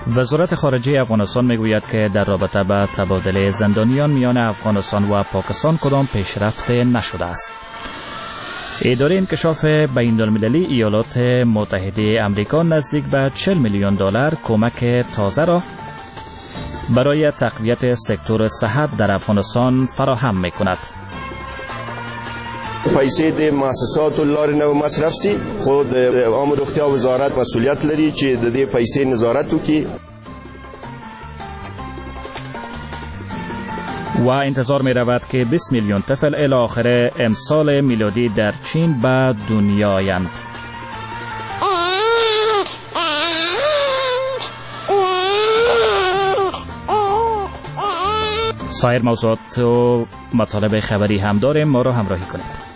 وزارت خارجه افغانستان میگوید که در رابطه با تبادله زندانیان میان افغانستان و پاکستان کدام پیشرفت نشده است. اداره انکشاف بین‌المللی ایالات متحده آمریکا نزدیک به 40 میلیون دلار کمک تازه را برای تقویت سکتور صحت در افغانستان فراهم میکند. پیسې د مؤسساتو لارې نه مصرف سي، خو د عامه روغتیا وزارت مسؤلیت لري چې د دې پیسې نظارت وکړي. و انتظار می رود که 20 میلیون طفل الی آخر امسال میلادی در چین به دنیا آیند. سایر موضوعات و مطالب خبری هم داریم، ما را همراهی کنید.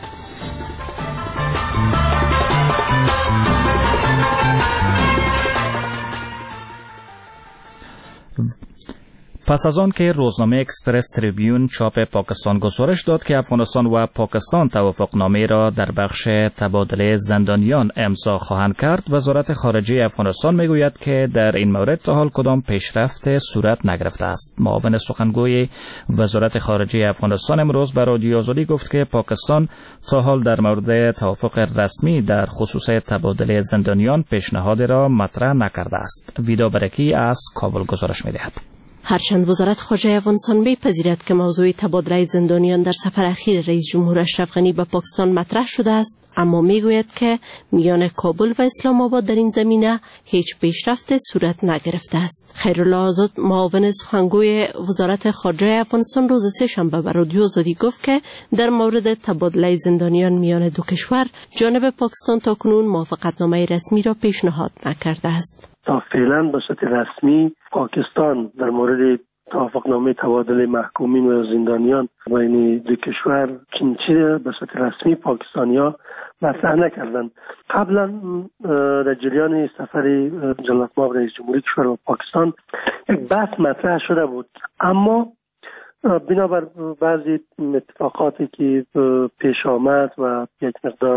پس از آن که روزنامه اکسپرس تریبیون چاپ پاکستان گزارش داد که افغانستان و پاکستان توافقنامه را در بخش تبادله زندانیان امضا خواهند کرد، وزارت خارجه افغانستان میگوید که در این مورد تا حال کدام پیشرفت صورت نگرفته است. معاون سخنگوی وزارت خارجه افغانستان امروز به رادیو آزادی گفت که پاکستان تا حال در مورد توافق رسمی در خصوص تبادله زندانیان پیشنهاد را مطرح نکرده است. ویدا برکی از کابل گزارش می‌دهد. هرچند وزارت خارجه افغانستان می‌پذیرد که موضوع تبادله زندانیان در سفر اخیر رئیس جمهور اشرف غنی به پاکستان مطرح شده است، اما میگوید که میان کابل و اسلام آباد در این زمینه هیچ پیشرفت صورت نگرفته است. خیرالله آزاد معاون سخنگوی وزارت خارجه افغانستان روز سه‌شنبه به رادیو آزادی گفت که در مورد تبادله زندانیان میان دو کشور جانب پاکستان تاکنون موافقتنامه رسمی را پیشنهاد نکرده است. تا فعلا به صورت رسمی پاکستان در مورد توافقنامه تبادل محکومین و زندانیان بین دو کشور چنچی به صورت رسمی پاکستانیا مطرح نکردند. قبلا در جریان سفر جلال مآب رئیس جمهوری کشور و پاکستان یک بحث مطرح شده بود، اما بنابر بعضی اتفاقاتی که پیش آمد و یک مقدار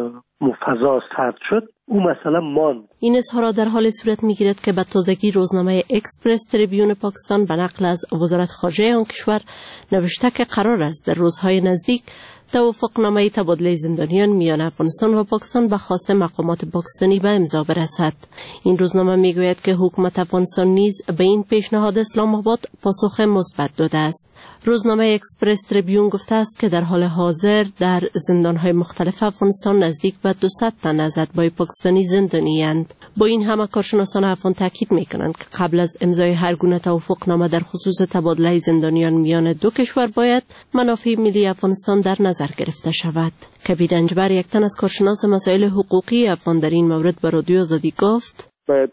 فضا سرد شد، او مسئله ماند. این اظهارات در حال صورت میگیرد که به تازگی روزنامه اکسپرس تریبیون پاکستان به نقل از وزارت خارجه آن کشور نوشته که قرار است در روزهای نزدیک توافقنامه تبادله زندانیان میان افغانستان و پاکستان به خواست مقامات پاکستانی به امضا برسد. این روزنامه میگوید که حکومت افغانستان نیز به این پیشنهاد اسلام آباد پاسخ مثبت داده است. روزنامه اکسپرس تریبیون گفته است که در حال حاضر در زندانهای مختلف افغانستان نزدیک به 200 تن از اتباع پاکستانی زندانی اند. با این همه کارشناسان افغان تاکید میکنند که قبل از امضای هر گونه توافقنامه در خصوص تبادله زندانیان میان دو کشور باید منافع ملی افغانستان در نظر گرفته شود. کبیر انجبر، یک تن از کارشناس مسائل حقوقی افغان، در این مورد به رادیو آزادی گفت: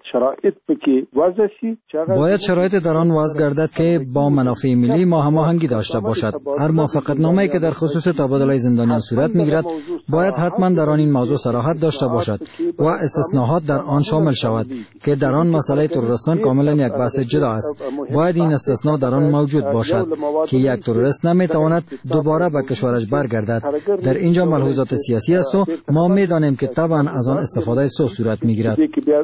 باید شرایط در آن وضع گردد که با منافع ملی ما هماهنگی داشته باشد. هر موافقتنامه‌ای که در خصوص تبادله زندانیان صورت میگیرد باید حتما در آن این موضوع صراحت داشته باشد و استثناءات در آن شامل شود که در آن مسئله تروریستان کاملا یک بحث جدا است. باید این استثناء در آن موجود باشد که یک تروریست نمیتواند دوباره به کشورش برگردد. در اینجا ملحوظات سیاسی است و ما میدانیم که طبعا از آن استفاده سوء صورت میگیرد.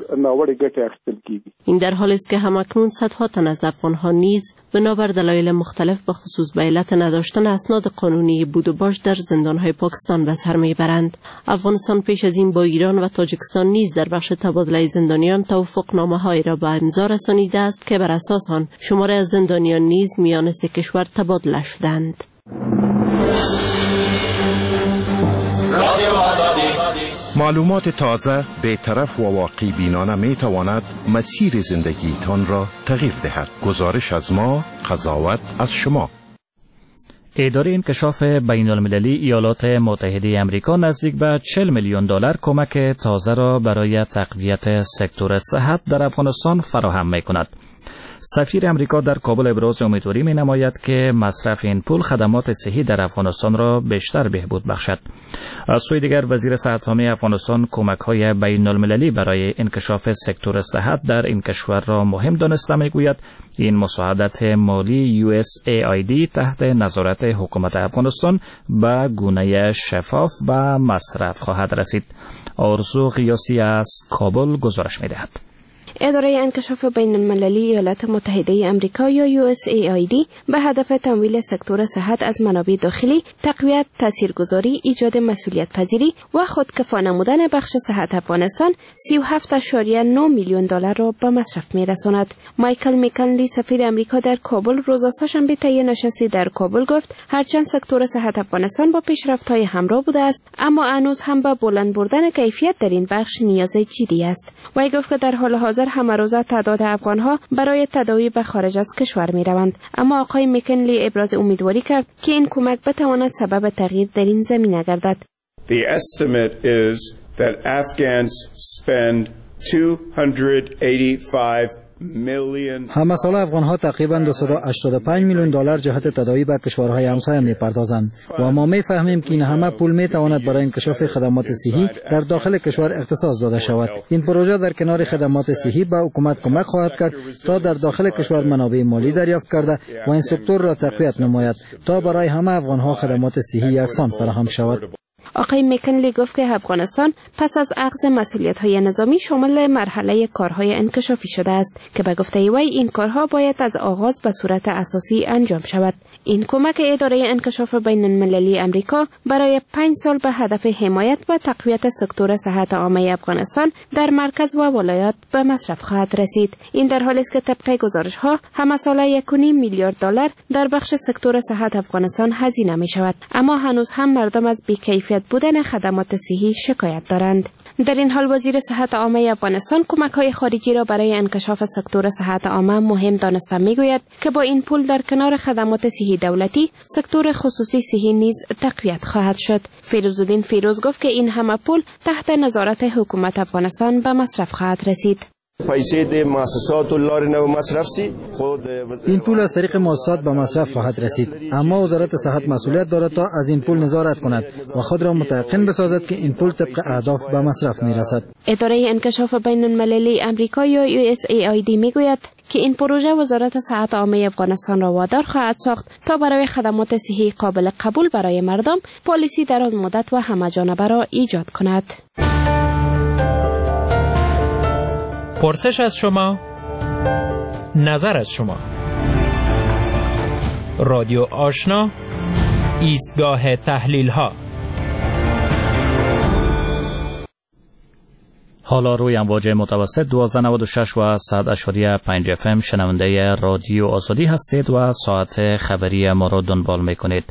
این در حالی است که همکنون صدها تن از افغان‌ها نیز بنابر دلایل مختلف به خصوص به علت نداشتن اسناد قانونی بود و باش در زندان‌های پاکستان به سر میبرند. افغانستان پیش از این با ایران و تاجیکستان نیز در بخش تبادله زندانیان توافقنامه‌هایی را به امضا رسانیده است که بر اساس آن شماری از زندانیان نیز میان سه کشور تبادله شدند. معلومات تازه، بی‌طرف و واقعی بینانه می تواند مسیر زندگی تان را تغییر دهد. گزارش از ما، قضاوت از شما. اداره انکشاف بین‌المللی ایالات متحده آمریکا نزدیک به 40 میلیون دلار کمک تازه را برای تقویت سکتور صحت در افغانستان فراهم می‌کند. سفیر امریکا در کابل ابراز امیدواری می نماید که مصرف این پول خدمات صحی در افغانستان را بیشتر بهبود بخشد. از سوی دیگر وزیر صحت‌عامه افغانستان کمک‌های بین‌المللی برای انکشاف سکتور صحت در این کشور را مهم دانسته میگوید این مساعدت مالی USAID تحت نظارت حکومت افغانستان به گونه شفاف به مصرف خواهد رسید. آرزو قیاسی از کابل گزارش می‌دهد. اداره انکشاف بین المللی ایالات متحده آمریکا یا USAID به هدف تمویل سکتور صحت از منابع داخلی، تقویت تاثیرگذاری، ایجاد مسئولیت پذیری و خودکفا نمودن بخش صحت افغانستان 37.9 میلیون دلار را به مصرف می‌رساند. مایکل میکنلی سفیر امریکا در کابل روز سه‌شنبه طی نشستی در کابل گفت هرچند سکتور صحت افغانستان با پیشرفت‌های همراه بوده است، اما هنوز هم به بلند بردن کیفیت در این بخش نیاز جدی است. وی گفت که در حال حاضر همه روزه تعداد افغان‌ها برای تداوی به خارج از کشور می‌روند، اما آقای میکنلی ابراز امیدواری کرد که این کمک بتواند سبب تغییر در این زمینه گردد. The estimate is that Afghans spend 285 همه سال افغان ها تقریبا 285 میلیون دلار جهت تداوی به کشورهای همسایه میپردازند و ما میفهمیم که این همه پول میتواند برای انکشاف خدمات صحی در داخل کشور اختصاص داده شود. این پروژه در کنار خدمات صحی به حکومت کمک خواهد کرد تا در داخل کشور منابع مالی دریافت کرده و این سکتور را تقویت نماید تا برای همه افغان ها خدمات صحی یکسان فراهم شود. آقای میکنلی گفت که افغانستان پس از اخذ مسئولیت‌های نظامی شامل مرحله کارهای انکشافی شده است که به گفته وی این کارها باید از آغاز به صورت اساسی انجام شود. این کمک اداره انکشاف بین المللی امریکا برای 5 سال به هدف حمایت و تقویت سکتور صحت عامه افغانستان در مرکز و ولایات به مصرف خواهد رسید. این در حالی است که طبق گزارش‌ها همه ساله 1.5 میلیارد دلار در بخش سکتور صحت افغانستان هزینه می شود، اما هنوز هم مردم از بی‌کیفیت بودن خدمات صحی شکایت دارند. در این حال وزیر صحت عامه افغانستان کمک‌های خارجی را برای انکشاف سکتور صحت عامه مهم دانسته می‌گوید که با این پول در کنار خدمات صحی دولتی، سکتور خصوصی صحی نیز تقویت خواهد شد. فیروزالدین فیروز گفت که این همه پول تحت نظارت حکومت افغانستان به مصرف خواهد رسید. این پول از طریق مؤسسات به مصرف خواهد رسید، اما وزارت صحت مسئولیت دارد تا از این پول نظارت کند و خود را متيقن بسازد که این پول طبق اهداف به مصرف میرسد. اداره انکشاف بین المللی امریکا یا USAID میگوید که این پروژه وزارت صحت عامه افغانستان را وادار خواهد ساخت تا برای خدمات صحی قابل قبول برای مردم پالیسی دراز مدت و همه‌جانبه را ایجاد کند. پرسش از شما، نظر از شما. رادیو آشنا، ایستگاه تحلیل ها. حالا روی امواج متوسط 1296 و 100.5 FM شنونده رادیو آزادی هستید و ساعت خبری ما را دنبال میکنید.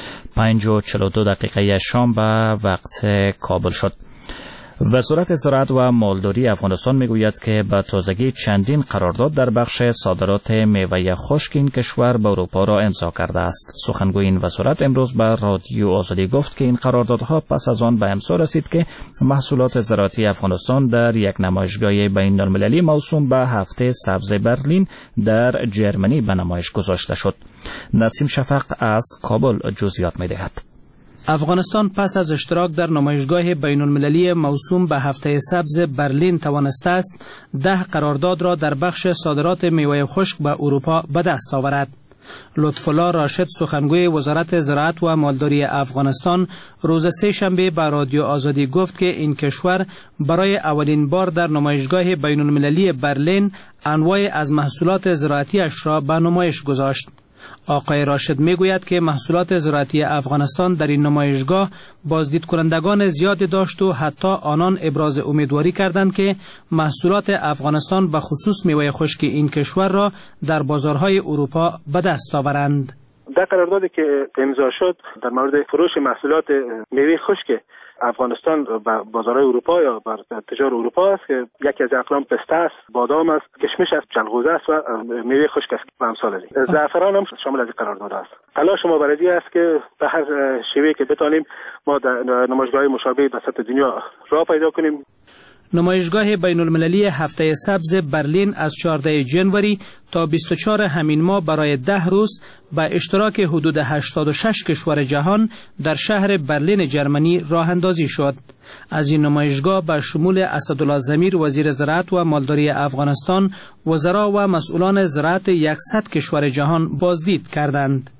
5:42 شام به وقت کابل شد. وزارت زراعت و مالداری افغانستان میگوید که به تازگی چندین قرارداد در بخش صادرات میوه خشک این کشور به اروپا را امضا کرده است. سخنگوی این وزارت امروز به رادیو آزادی گفت که این قراردادها پس از آن به امضا رسید که محصولات زراعتی افغانستان در یک نمایشگاه بین المللی موسوم به هفته سبز برلین در جرمنی به نمایش گذاشته شد. نسیم شفق از کابل جزئیات می‌دهد. افغانستان پس از اشتراک در نمایشگاه بین المللی موسوم به هفته سبز برلین توانسته است 10 قرارداد را در بخش صادرات میوه خشک به اروپا به دست آورد. لطف‌الله راشد سخنگوی وزارت زراعت و مالداری افغانستان روز سه‌شنبه به رادیو آزادی گفت که این کشور برای اولین بار در نمایشگاه بین المللی برلین انواع از محصولات زراعتیش را به نمایش گذاشت. آقای راشد میگوید که محصولات زراعتی افغانستان در این نمایشگاه بازدید کنندگان زیادی داشت و حتی آنان ابراز امیدواری کردند که محصولات افغانستان به خصوص میوه خشک این کشور را در بازارهای اروپا به دست آورند. در قراردادی که امضا شد در مورد فروش محصولات میوه خشک افغانستان به بازارهای اروپا یا بر تجار اروپا است که یکی از اقلام پسته است، بادام است، کشمش است، جلغوزه است و میوه خشک است و امثال ذلک. زعفران هم شامل از این قرارداد است. تلاش ما برای این است که به هر شیوهی که بتانیم ما در نمایشگاه مشابه به سطح دنیا راه پیدا کنیم. نمایشگاه بین المللی هفته سبز برلین از 14 جنوری تا 24 همین ماه برای 10 روز به اشتراک حدود 86 کشور جهان در شهر برلین جرمنی راه اندازی شد. از این نمایشگاه به شمول اسدالله ضمیر وزیر زراعت و مالداری افغانستان، وزرا و مسئولان زراعت 100 کشور جهان بازدید کردند.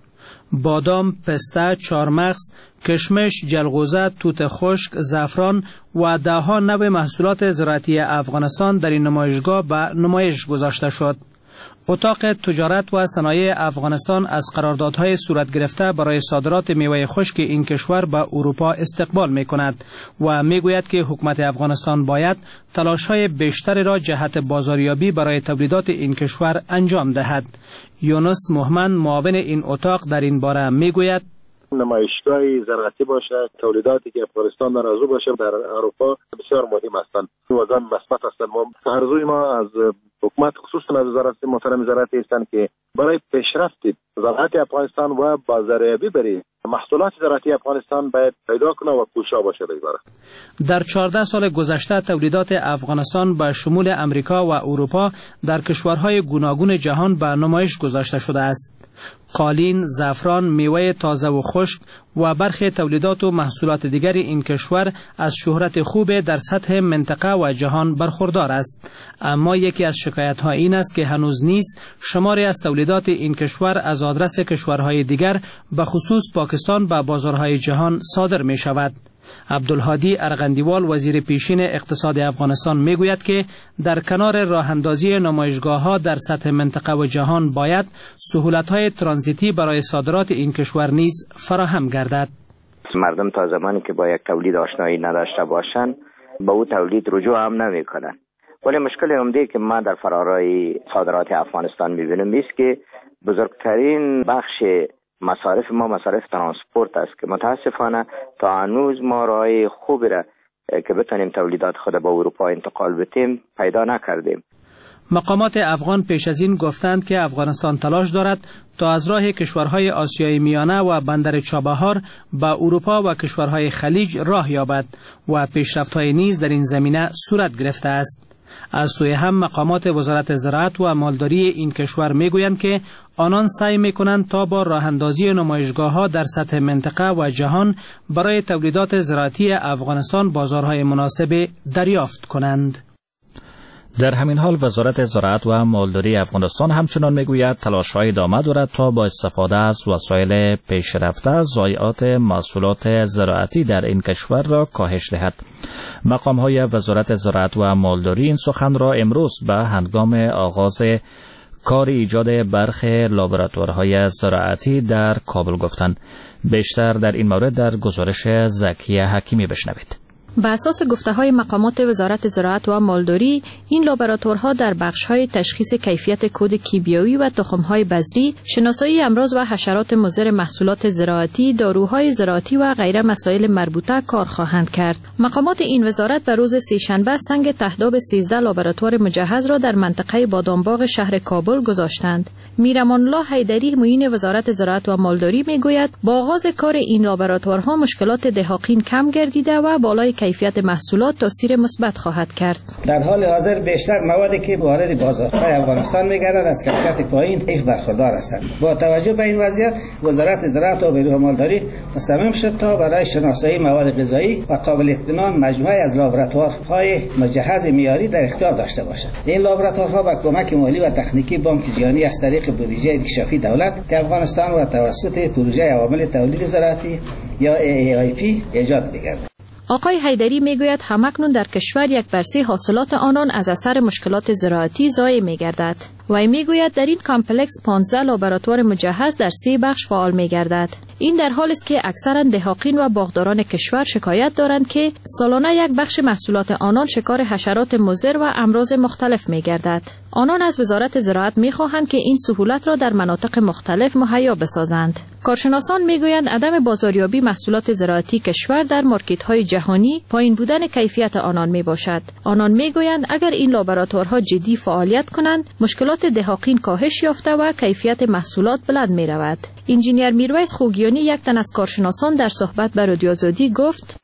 بادام، پسته، چارمغز، کشمش، جلغوزه، توت خشک، زعفران و دهها نوع محصولات زراعتی افغانستان در این نمایشگاه به نمایش گذاشته شد. اتاق تجارت و صنایع افغانستان از قراردادهای صورت گرفته برای صادرات میوه خشک این کشور به اروپا استقبال می کند و می گوید که حکومت افغانستان باید تلاش‌های بیشتری را جهت بازاریابی برای تولیدات این کشور انجام دهد. یونس محمد معاون این اتاق در این باره می گوید نمایشگاه زراعتی باشه، تولیداتی که افغانستان در آرزو باشه در اروپا بسیار مهم هستند. وزن مثبت هستند. ما آرزوی ما از حکومت خصوصا از وزارت محترم زراعتی هستند که برای پیشرفت زراعت افغانستان و بازاریابی برای محصولات زراعتی افغانستان باید پیدا کنه و کوشا باشه. در 14 سال گذشته تولیدات افغانستان به شمول امریکا و اروپا در کشورهای گوناگون جهان به نمایش گذاشته شده است. قالین، زعفران، میوه تازه و خشک و برخی تولیدات و محصولات دیگر این کشور از شهرت خوب در سطح منطقه و جهان برخوردار است. اما یکی از شکایت‌ها این است که هنوز نیز شماری از تولیدات این کشور از آدرس کشورهای دیگر به خصوص پاکستان به بازارهای جهان صادر می شود. عبدالهادی ارغندیوال وزیر پیشین اقتصاد افغانستان می گوید که در کنار راه اندازی نمایشگاه‌ها در سطح منطقه و جهان باید سهولت‌های ترانزیتی برای صادرات این کشور نیز فراهم گردد. مردم تا زمانی که با یک تولید آشنایی نداشته باشند به او تولید رجوع هم نمی‌کنند. ولی مشکل عمده که ما در فرارای صادرات افغانستان می‌بینیم است که بزرگترین بخش مصارف ما مصارف ترانسپورت است که متاسفانه تا هنوز ما راه خوبی را که بتونیم تولیدات خود به اروپا انتقال بدیم پیدا نکردیم. مقامات افغان پیش از این گفتند که افغانستان تلاش دارد تا از راه کشورهای آسیای میانه و بندر چابهار به اروپا و کشورهای خلیج راه یابد و پیشرفت‌های نیز در این زمینه صورت گرفته است. از سوی هم مقامات وزارت زراعت و مالداری این کشور میگویند که آنان سعی میکنند تا با راه اندازی نمایشگاه‌ها در سطح منطقه و جهان برای تولیدات زراعتی افغانستان بازارهای مناسب دریافت کنند. در همین حال وزارت زراعت و مالداری افغانستان همچنان میگوید تلاش‌های ادامه دارد تا با استفاده از وسایل پیشرفته ضایعات محصولات زراعتی در این کشور را کاهش دهد. مقام‌های وزارت زراعت و مالداری این سخن را امروز به هنگام آغاز کار ایجاد برخی لابراتوارهای زراعتی در کابل گفتند. بیشتر در این مورد در گزارش زکیه حکیمی بشنوید. به اساس گفته‌های مقامات وزارت زراعت و مالداری، این لابراتوارها در بخش‌های تشخیص کیفیت کد کیمیایی و تخم‌های بذری، شناسایی امراض و حشرات مضر محصولات زراعتی، داروهای زراعتی و غیره مسائل مربوطه کار خواهند کرد. مقامات این وزارت به روز سه‌شنبه سنگ تهداب 13 لابراتوار مجهز را در منطقه بادامباغ شهر کابل گذاشتند. میرمان الله حیدری معین وزارت زراعت و مالداری میگوید با آغاز کار این لابراتوارها مشکلات دهاقین کم گردیده و بالای کیفیت محصولات تاثیر مثبت خواهد کرد. در حال حاضر بیشتر موادی که وارد بازارهای افغانستان می‌گردد از کیفیت پایین برخوردار هستند. با توجه به این وضعیت وزارت زراعت و بیروح مالداری مصمم شد تا برای شناسایی مواد غذایی و قابل اطمینان مجموعه از لابراتوارهای مجهز معیاری در اختیار داشته باشد. این لابراتوارها با کمک مالی و تکنیکی بانک جهانی از طریق بودجه انکشافی دولت که افغانستان و توسط پروژه عوامل تولید زراعتی یا AAIP ایجاد می‌گردد. آقای حیدری میگوید همکنون در کشور 1/3 حاصلات آنان از اثر مشکلات زراعتی ضایع میگردد. و میگوید در این کامپلکس 15 لابراتوار مجهز در 3 بخش فعال میگردد. این در حالی است که اکثرا دهاقین و باغداران کشور شکایت دارند که سالانه یک بخش محصولات آنان شکار حشرات مضر و امراض مختلف میگردد. آنان از وزارت زراعت میخواهند که این سهولت را در مناطق مختلف مهیا بسازند. کارشناسان میگویند عدم بازاریابی محصولات زراعتی کشور در مارکت‌های جهانی پایین بودن کیفیت آنان میباشد. آنان میگویند اگر این لابراتوارها جدی فعالیت کنند مشکلات دهاقین کاهش یافته و کیفیت محصولات بلند می رود. انجینیر میرویس خوگیانی یک تن از کارشناسان در صحبت با رادیو آزادی گفت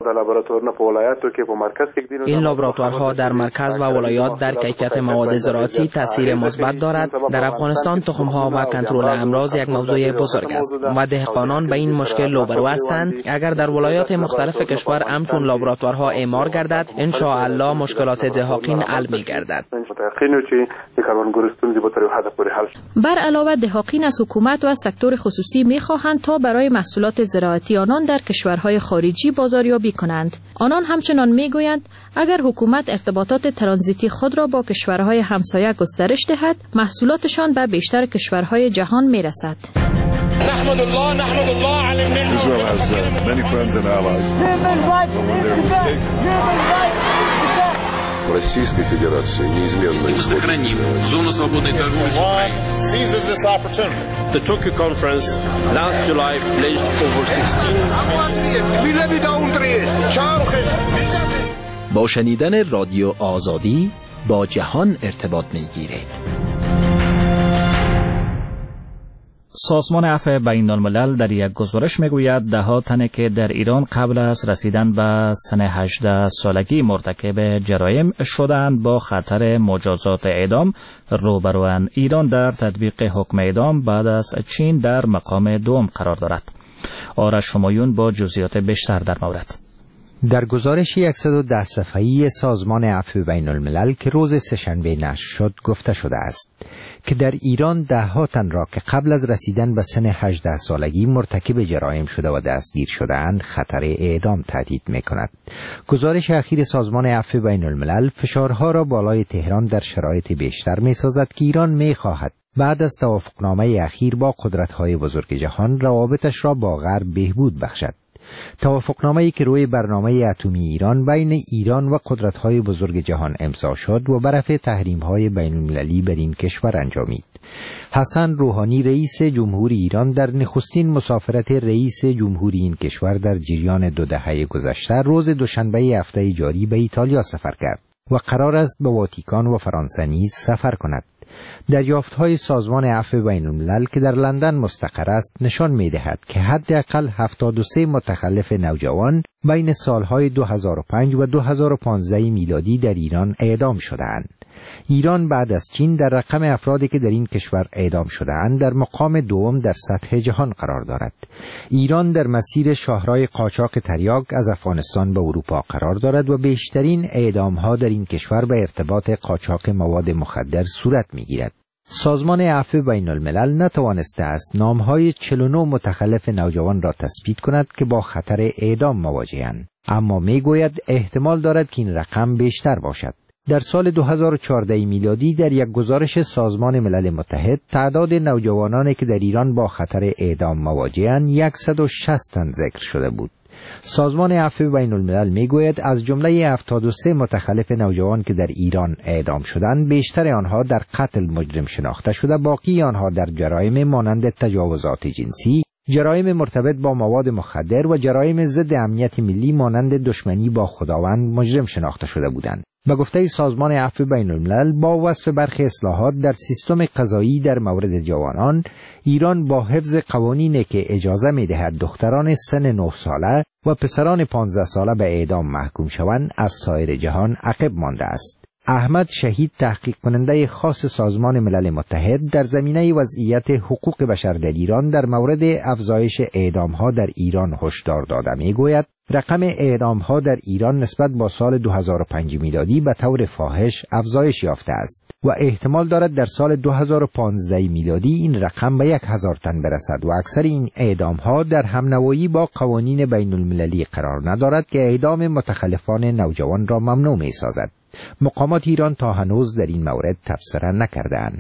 این لابراتوارها در مرکز و ولایات در کیفیت مواد زراعتی تاثیر مثبت دارد. در افغانستان تخم‌ها و کنترل امراض یک موضوع بزرگ است و دهقانان به این مشکل روبرو هستند. اگر در ولایات مختلف کشور همچون لابراتوارها اعمار گردد ان شاء الله مشکلات دهاقین حل می گردد. یقینو چې د کروندګرو ستونزې به تر یو حد پورې حل شي. بر علاوه دهاقین از حکومت و سکتور خصوصی می‌خواهند تا برای محصولات زراعتی آنان در کشورهای خارجی بازاریابی کنند. آنان همچنان می‌گویند اگر حکومت ارتباطات ترانزیتی خود را با کشورهای همسایه گسترش دهد، محصولاتشان به بیشتر کشورهای جهان می‌رسد. نحمد الله على النعمة. Israel has many friends and allies. Российской Федерации неизменно сохраним зону свободной торговли с Украиной. Seizes this opportunity. The Tokyo conference last July pledged over 16. با شنیدن رادیو آزادی با جهان ارتباط می‌گیرید. سازمان عفو بین الملل در یک گزارش میگوید ده‌ها تن که در ایران قبل از رسیدن به سن 18 سالگی مرتکب جرایم شدند با خطر مجازات اعدام روبروند. ایران در تطبیق حکم اعدام بعد از چین در مقام دوم قرار دارد. آرش شمایون با جزئیات بیشتر در مورد. در گزارش 110 صفحه‌ای سازمان عفو بین الملل که روز سه‌شنبه نشر شد گفته شده است که در ایران ده‌ها تن را که قبل از رسیدن به سن 18 سالگی مرتکب جرایم شده و دستگیر شده‌اند خطر اعدام تهدید می‌کند. گزارش اخیر سازمان عفو بین الملل فشارها را بالای تهران در شرایط بیشتر می‌سازد که ایران می‌خواهد بعد از توافقنامه اخیر با قدرت‌های بزرگ جهان روابطش را با غرب بهبود بخشد. توافقنامه‌ای که روی برنامه اتمی ایران بین ایران و قدرت‌های بزرگ جهان امضا شد و برفع تحریم‌های بین‌المللی بر این کشور انجامید. حسن روحانی رئیس جمهوری ایران در نخستین مسافرت رئیس جمهوری این کشور در جریان 2 دهه گذشته روز دوشنبه هفته جاری به ایتالیا سفر کرد و قرار است به واتیکان و فرانسه نیز سفر کند. دریافت‌های سازمان عفو بین الملل که در لندن مستقر است نشان می‌دهد که حداقل 73 متخلف نوجوان بین سالهای 2005 و 2015 میلادی در ایران اعدام شده‌اند. ایران بعد از چین در رقم افرادی که در این کشور اعدام شده‌اند در مقام دوم در سطح جهان قرار دارد. ایران در مسیر شاهراه قاچاق تریاک از افغانستان به اروپا قرار دارد و بیشترین اعدام‌ها در این کشور به ارتباط قاچاق مواد مخدر صورت می‌گیرد. سازمان عفو بین الملل نتوانسته است نام‌های 49 متخلف نوجوان را تثبیت کند که با خطر اعدام مواجه‌اند، اما می‌گوید احتمال دارد که این رقم بیشتر باشد. در سال 2014 میلادی در یک گزارش سازمان ملل متحد تعداد نوجوانانی که در ایران با خطر اعدام مواجه‌اند 160 تن ذکر شده بود. سازمان عفو بین الملل میگوید از جمله 73 متخلف نوجوان که در ایران اعدام شدند بیشتر آنها در قتل مجرم شناخته شده، باقی آنها در جرایم مانند تجاوزات جنسی، جرایم مرتبط با مواد مخدر و جرایم ضد امنیت ملی مانند دشمنی با خداوند مجرم شناخته شده بودند. به گفته سازمان عفو بین الملل با وصف برخی اصلاحات در سیستم قضایی در مورد جوانان، ایران با حفظ قوانینی که اجازه می‌دهد دختران سن 9 ساله و پسران 15 ساله به اعدام محکوم شوند از سایر جهان عقب مانده است. احمد شهید تحقیق کننده خاص سازمان ملل متحد در زمینه وضعیت حقوق بشر در ایران در مورد افزایش اعدام‌ها در ایران هشدار داده می‌گوید رقم اعدام‌ها در ایران نسبت با سال 2005 میلادی به طور فاحش افزایش یافته است و احتمال دارد در سال 2015 میلادی این رقم به 1000 تن برسد و اکثر این اعدام‌ها در همنوایی با قوانین بین‌المللی قرار ندارد که اعدام متخلفان نوجوان را ممنوع می‌سازد. مقامات ایران تا هنوز در این مورد تبصره نکردند.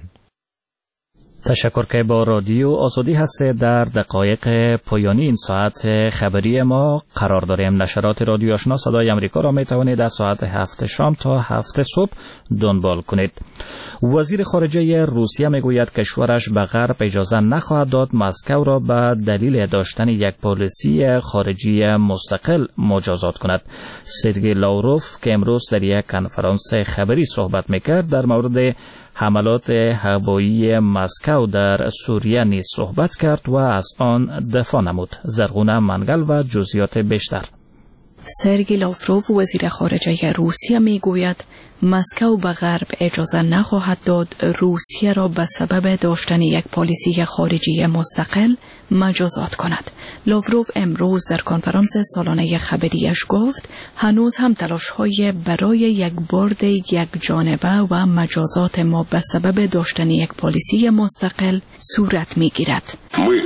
تشکر که با رادیو آزادی هسته. در دقایق پایانی این ساعت خبری ما قرار داریم. نشرات رادیو آشنا صدای امریکا را می توانید از ساعت 7 شام تا 7 صبح دنبال کنید. وزیر خارجه روسیه می گوید کشورش به غرب اجازه نخواهد داد مسکو را به دلیل داشتن یک پالیسی خارجی مستقل مجازات کند. سرگئی لاوروف که امروز در یک کنفرانس خبری صحبت میکرد در مورد حملات هوایی مسکو در سوریه نیز صحبت کرد و از آن دفاع نمود. زرغونه منگل و جزئیات بیشتر. سرگئی لاوروف وزیر خارجه روسیه میگوید مسکو به غرب اجازه نخواهد داد روسیه را به سبب داشتن یک پالیسی خارجی مستقل مجازات کند. لاوروف امروز در کنفرانس سالانه خبریش گفت هنوز هم تلاش‌های برای یک برد یک جانبه و مجازات ما به سبب داشتن یک پالیسی مستقل صورت می‌گیرد.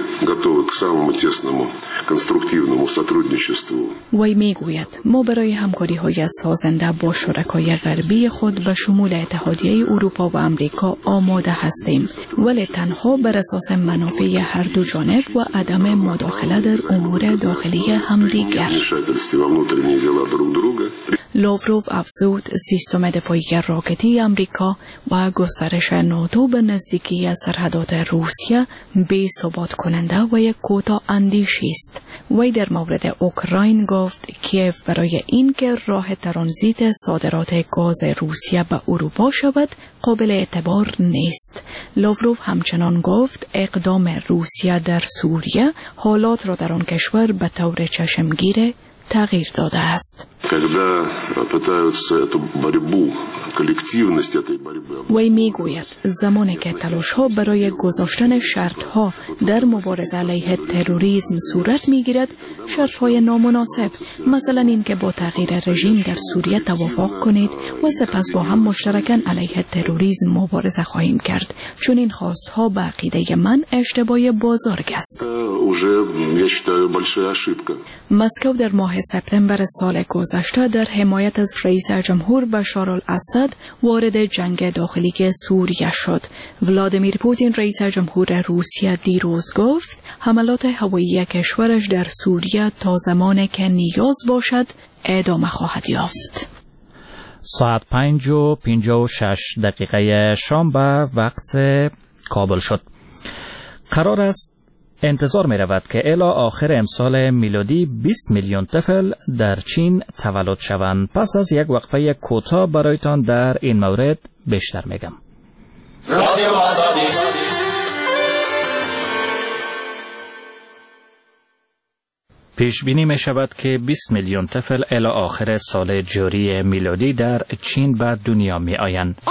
وی میگوید ما برای همکاری‌های سازنده با شرکای غربی خود به شمول اتحادیه اروپا و امریکا آماده هستیم، ولی تنها بر اساس منافع هر دو جانب و عدم مداخله در امور داخلی همدیگر. لاوروف افزود سیستم دفاعی راکتی امریکا و گسترش ناتو به نزدیکی سرحدات روسیه بی‌ثبات کننده و یک کوتاه اندیشی است. وی در مورد اوکراین گفت کیف برای اینکه راه ترانزیت صادرات گاز روسیه به اروپا شود قابل اعتبار نیست. لاوروف همچنان گفت اقدام روسیه در سوریه حالات را در آن کشور به طور چشمگیر تغییر داده است. وی میگوید زمانی که تلاش‌ها برای گذاشتن شرط‌ها در مبارزه علیه تروریسم صورت می‌گیرد، شرط‌های نامناسب، مثلا اینکه با تغییر رژیم در سوریه توافق کنید و سپس با هم مشترکاً علیه تروریسم مبارزه خواهیم کرد، چون این خواست‌ها به عقیده من اشتباه بزرگ است. مسکو در ماه سپتامبر سال گذشته در حمایت از رئیس جمهور بشار الاسد وارد جنگ داخلی سوریه شد. ولادیمیر پوتین رئیس جمهور روسیه دیروز گفت حملات هوایی کشورش در سوریه تا زمانی که نیاز باشد ادامه خواهد یافت. ساعت 5:56 شام به وقت کابل شد. قرار است انتظار می رود که الی آخر امسال میلادی 20 میلیون طفل در چین تولد شوند. پس از یک وقفه کوتاه برایتان در این مورد بیشتر میگم. پیش بینی می شود که 20 میلیون طفل الی آخر سال جاری میلادی در چین به دنیا می آیند.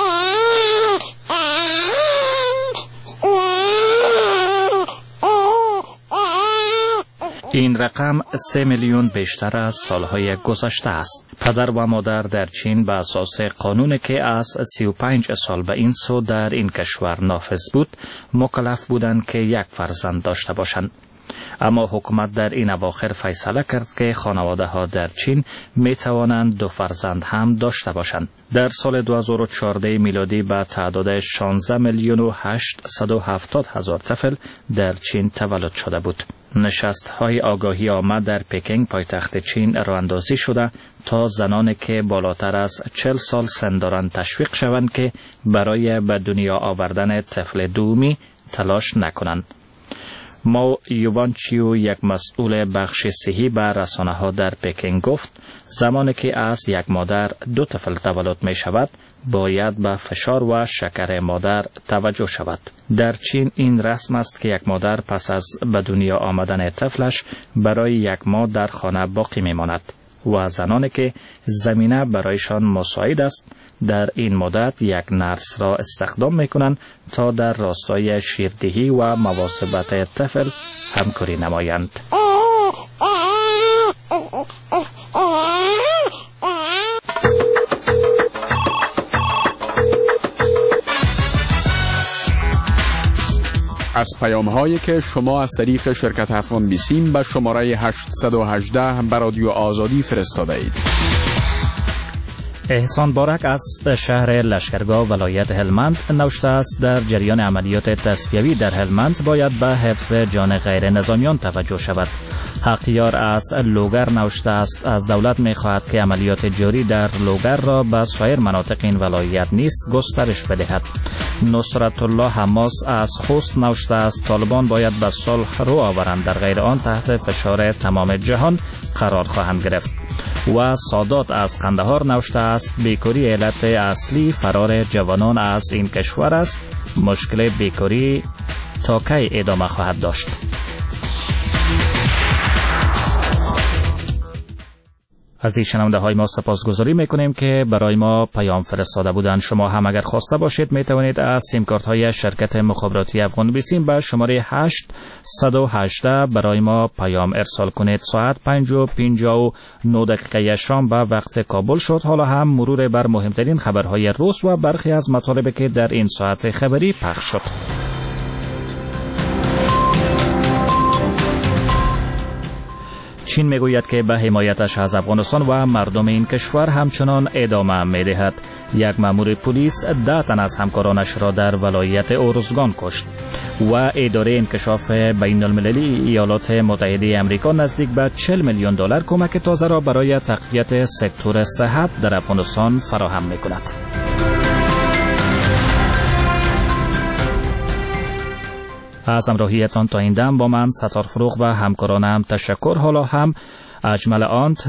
این رقم 3 میلیون بیشتر از سالهای گذشته است. پدر و مادر در چین به اساس قانونی که از 35 سال به این سو در این کشور نافذ بود مکلف بودند که یک فرزند داشته باشند. اما حکومت در این اواخر فیصله کرد که خانواده ها در چین می توانند 2 فرزند هم داشته باشند. در سال 2014 میلادی به تعداد 16 میلیون و 870 هزار طفل در چین تولد شده بود. نشست های آگاهی آمد در پکینگ پایتخت چین راه اندازی شده تا زنانی که بالاتر از 40 سال سن دارند تشویق شوند که برای به دنیا آوردن طفل دومی تلاش نکنند. ماو یوانچیو یک مسئول بخش صحی بر رسانه ها در پکینگ گفت زمانی که از یک مادر 2 طفل تولد می شود باید به فشار و شکر مادر توجه شود. در چین این رسم است که یک مادر پس از به دنیا آمدن طفلش برای 1 ماه در خانه باقی می ماند و زنانی که زمینه برایشان مساعد است در این مدت یک نرس را استخدام می کنند تا در راستای شیردهی و مواظبت طفل همکاری نمایند. از پیام‌هایی که شما از طریق شرکت افغان بیسیم به شماره 818 به رادیو آزادی فرستاده اید. احسان بارک از شهر لشکرگاه ولایت هلمند نوشته است در جریان عملیات تصفیوی در هلمند باید به حفظ جان غیر نظامیان توجه شود. حقیار از لوگر نوشته است از دولت می خواهد که عملیات جاری در لوگر را به سایر مناطق این ولایت نیست گسترش بدهد. نصرت الله حماس از خوست نوشته است طالبان باید به صلح رو آورند، در غیر آن تحت فشار تمام جهان قرار خواهند گرفت. و سادات از قندهار نوشته است بیکاری علت اصلی فرار جوانان از این کشور است. مشکل بیکاری تا کی ادامه خواهد داشت؟ از این شنونده های ما سپاسگزاری میکنیم که برای ما پیام فرستاده بودند. شما هم اگر خواسته باشید می توانید از سیم کارت های شرکت مخابراتی افغان بیسیم به شماره 818 برای ما پیام ارسال کنید. ساعت 5:59 شام به وقت کابل شد. حالا هم مرور بر مهمترین خبرهای روز و برخی از مطالبی که در این ساعت خبری پخش شد. چین میگوید که به حمایتش از افغانستان و مردم این کشور همچنان ادامه میدهد. یک مأمور پلیس 10 تن از همکارانش را در ولایت اورزگان کشت و اداره انکشاف بین المللی ایالات متحده آمریکا نزدیک به $40 میلیون کمک تازه را برای تقویت سکتور صحت در افغانستان فراهم میکند. از همراهیتان تا این دم با من ستار فروغ و همکارانم تشکر. حالا هم اجمل آنت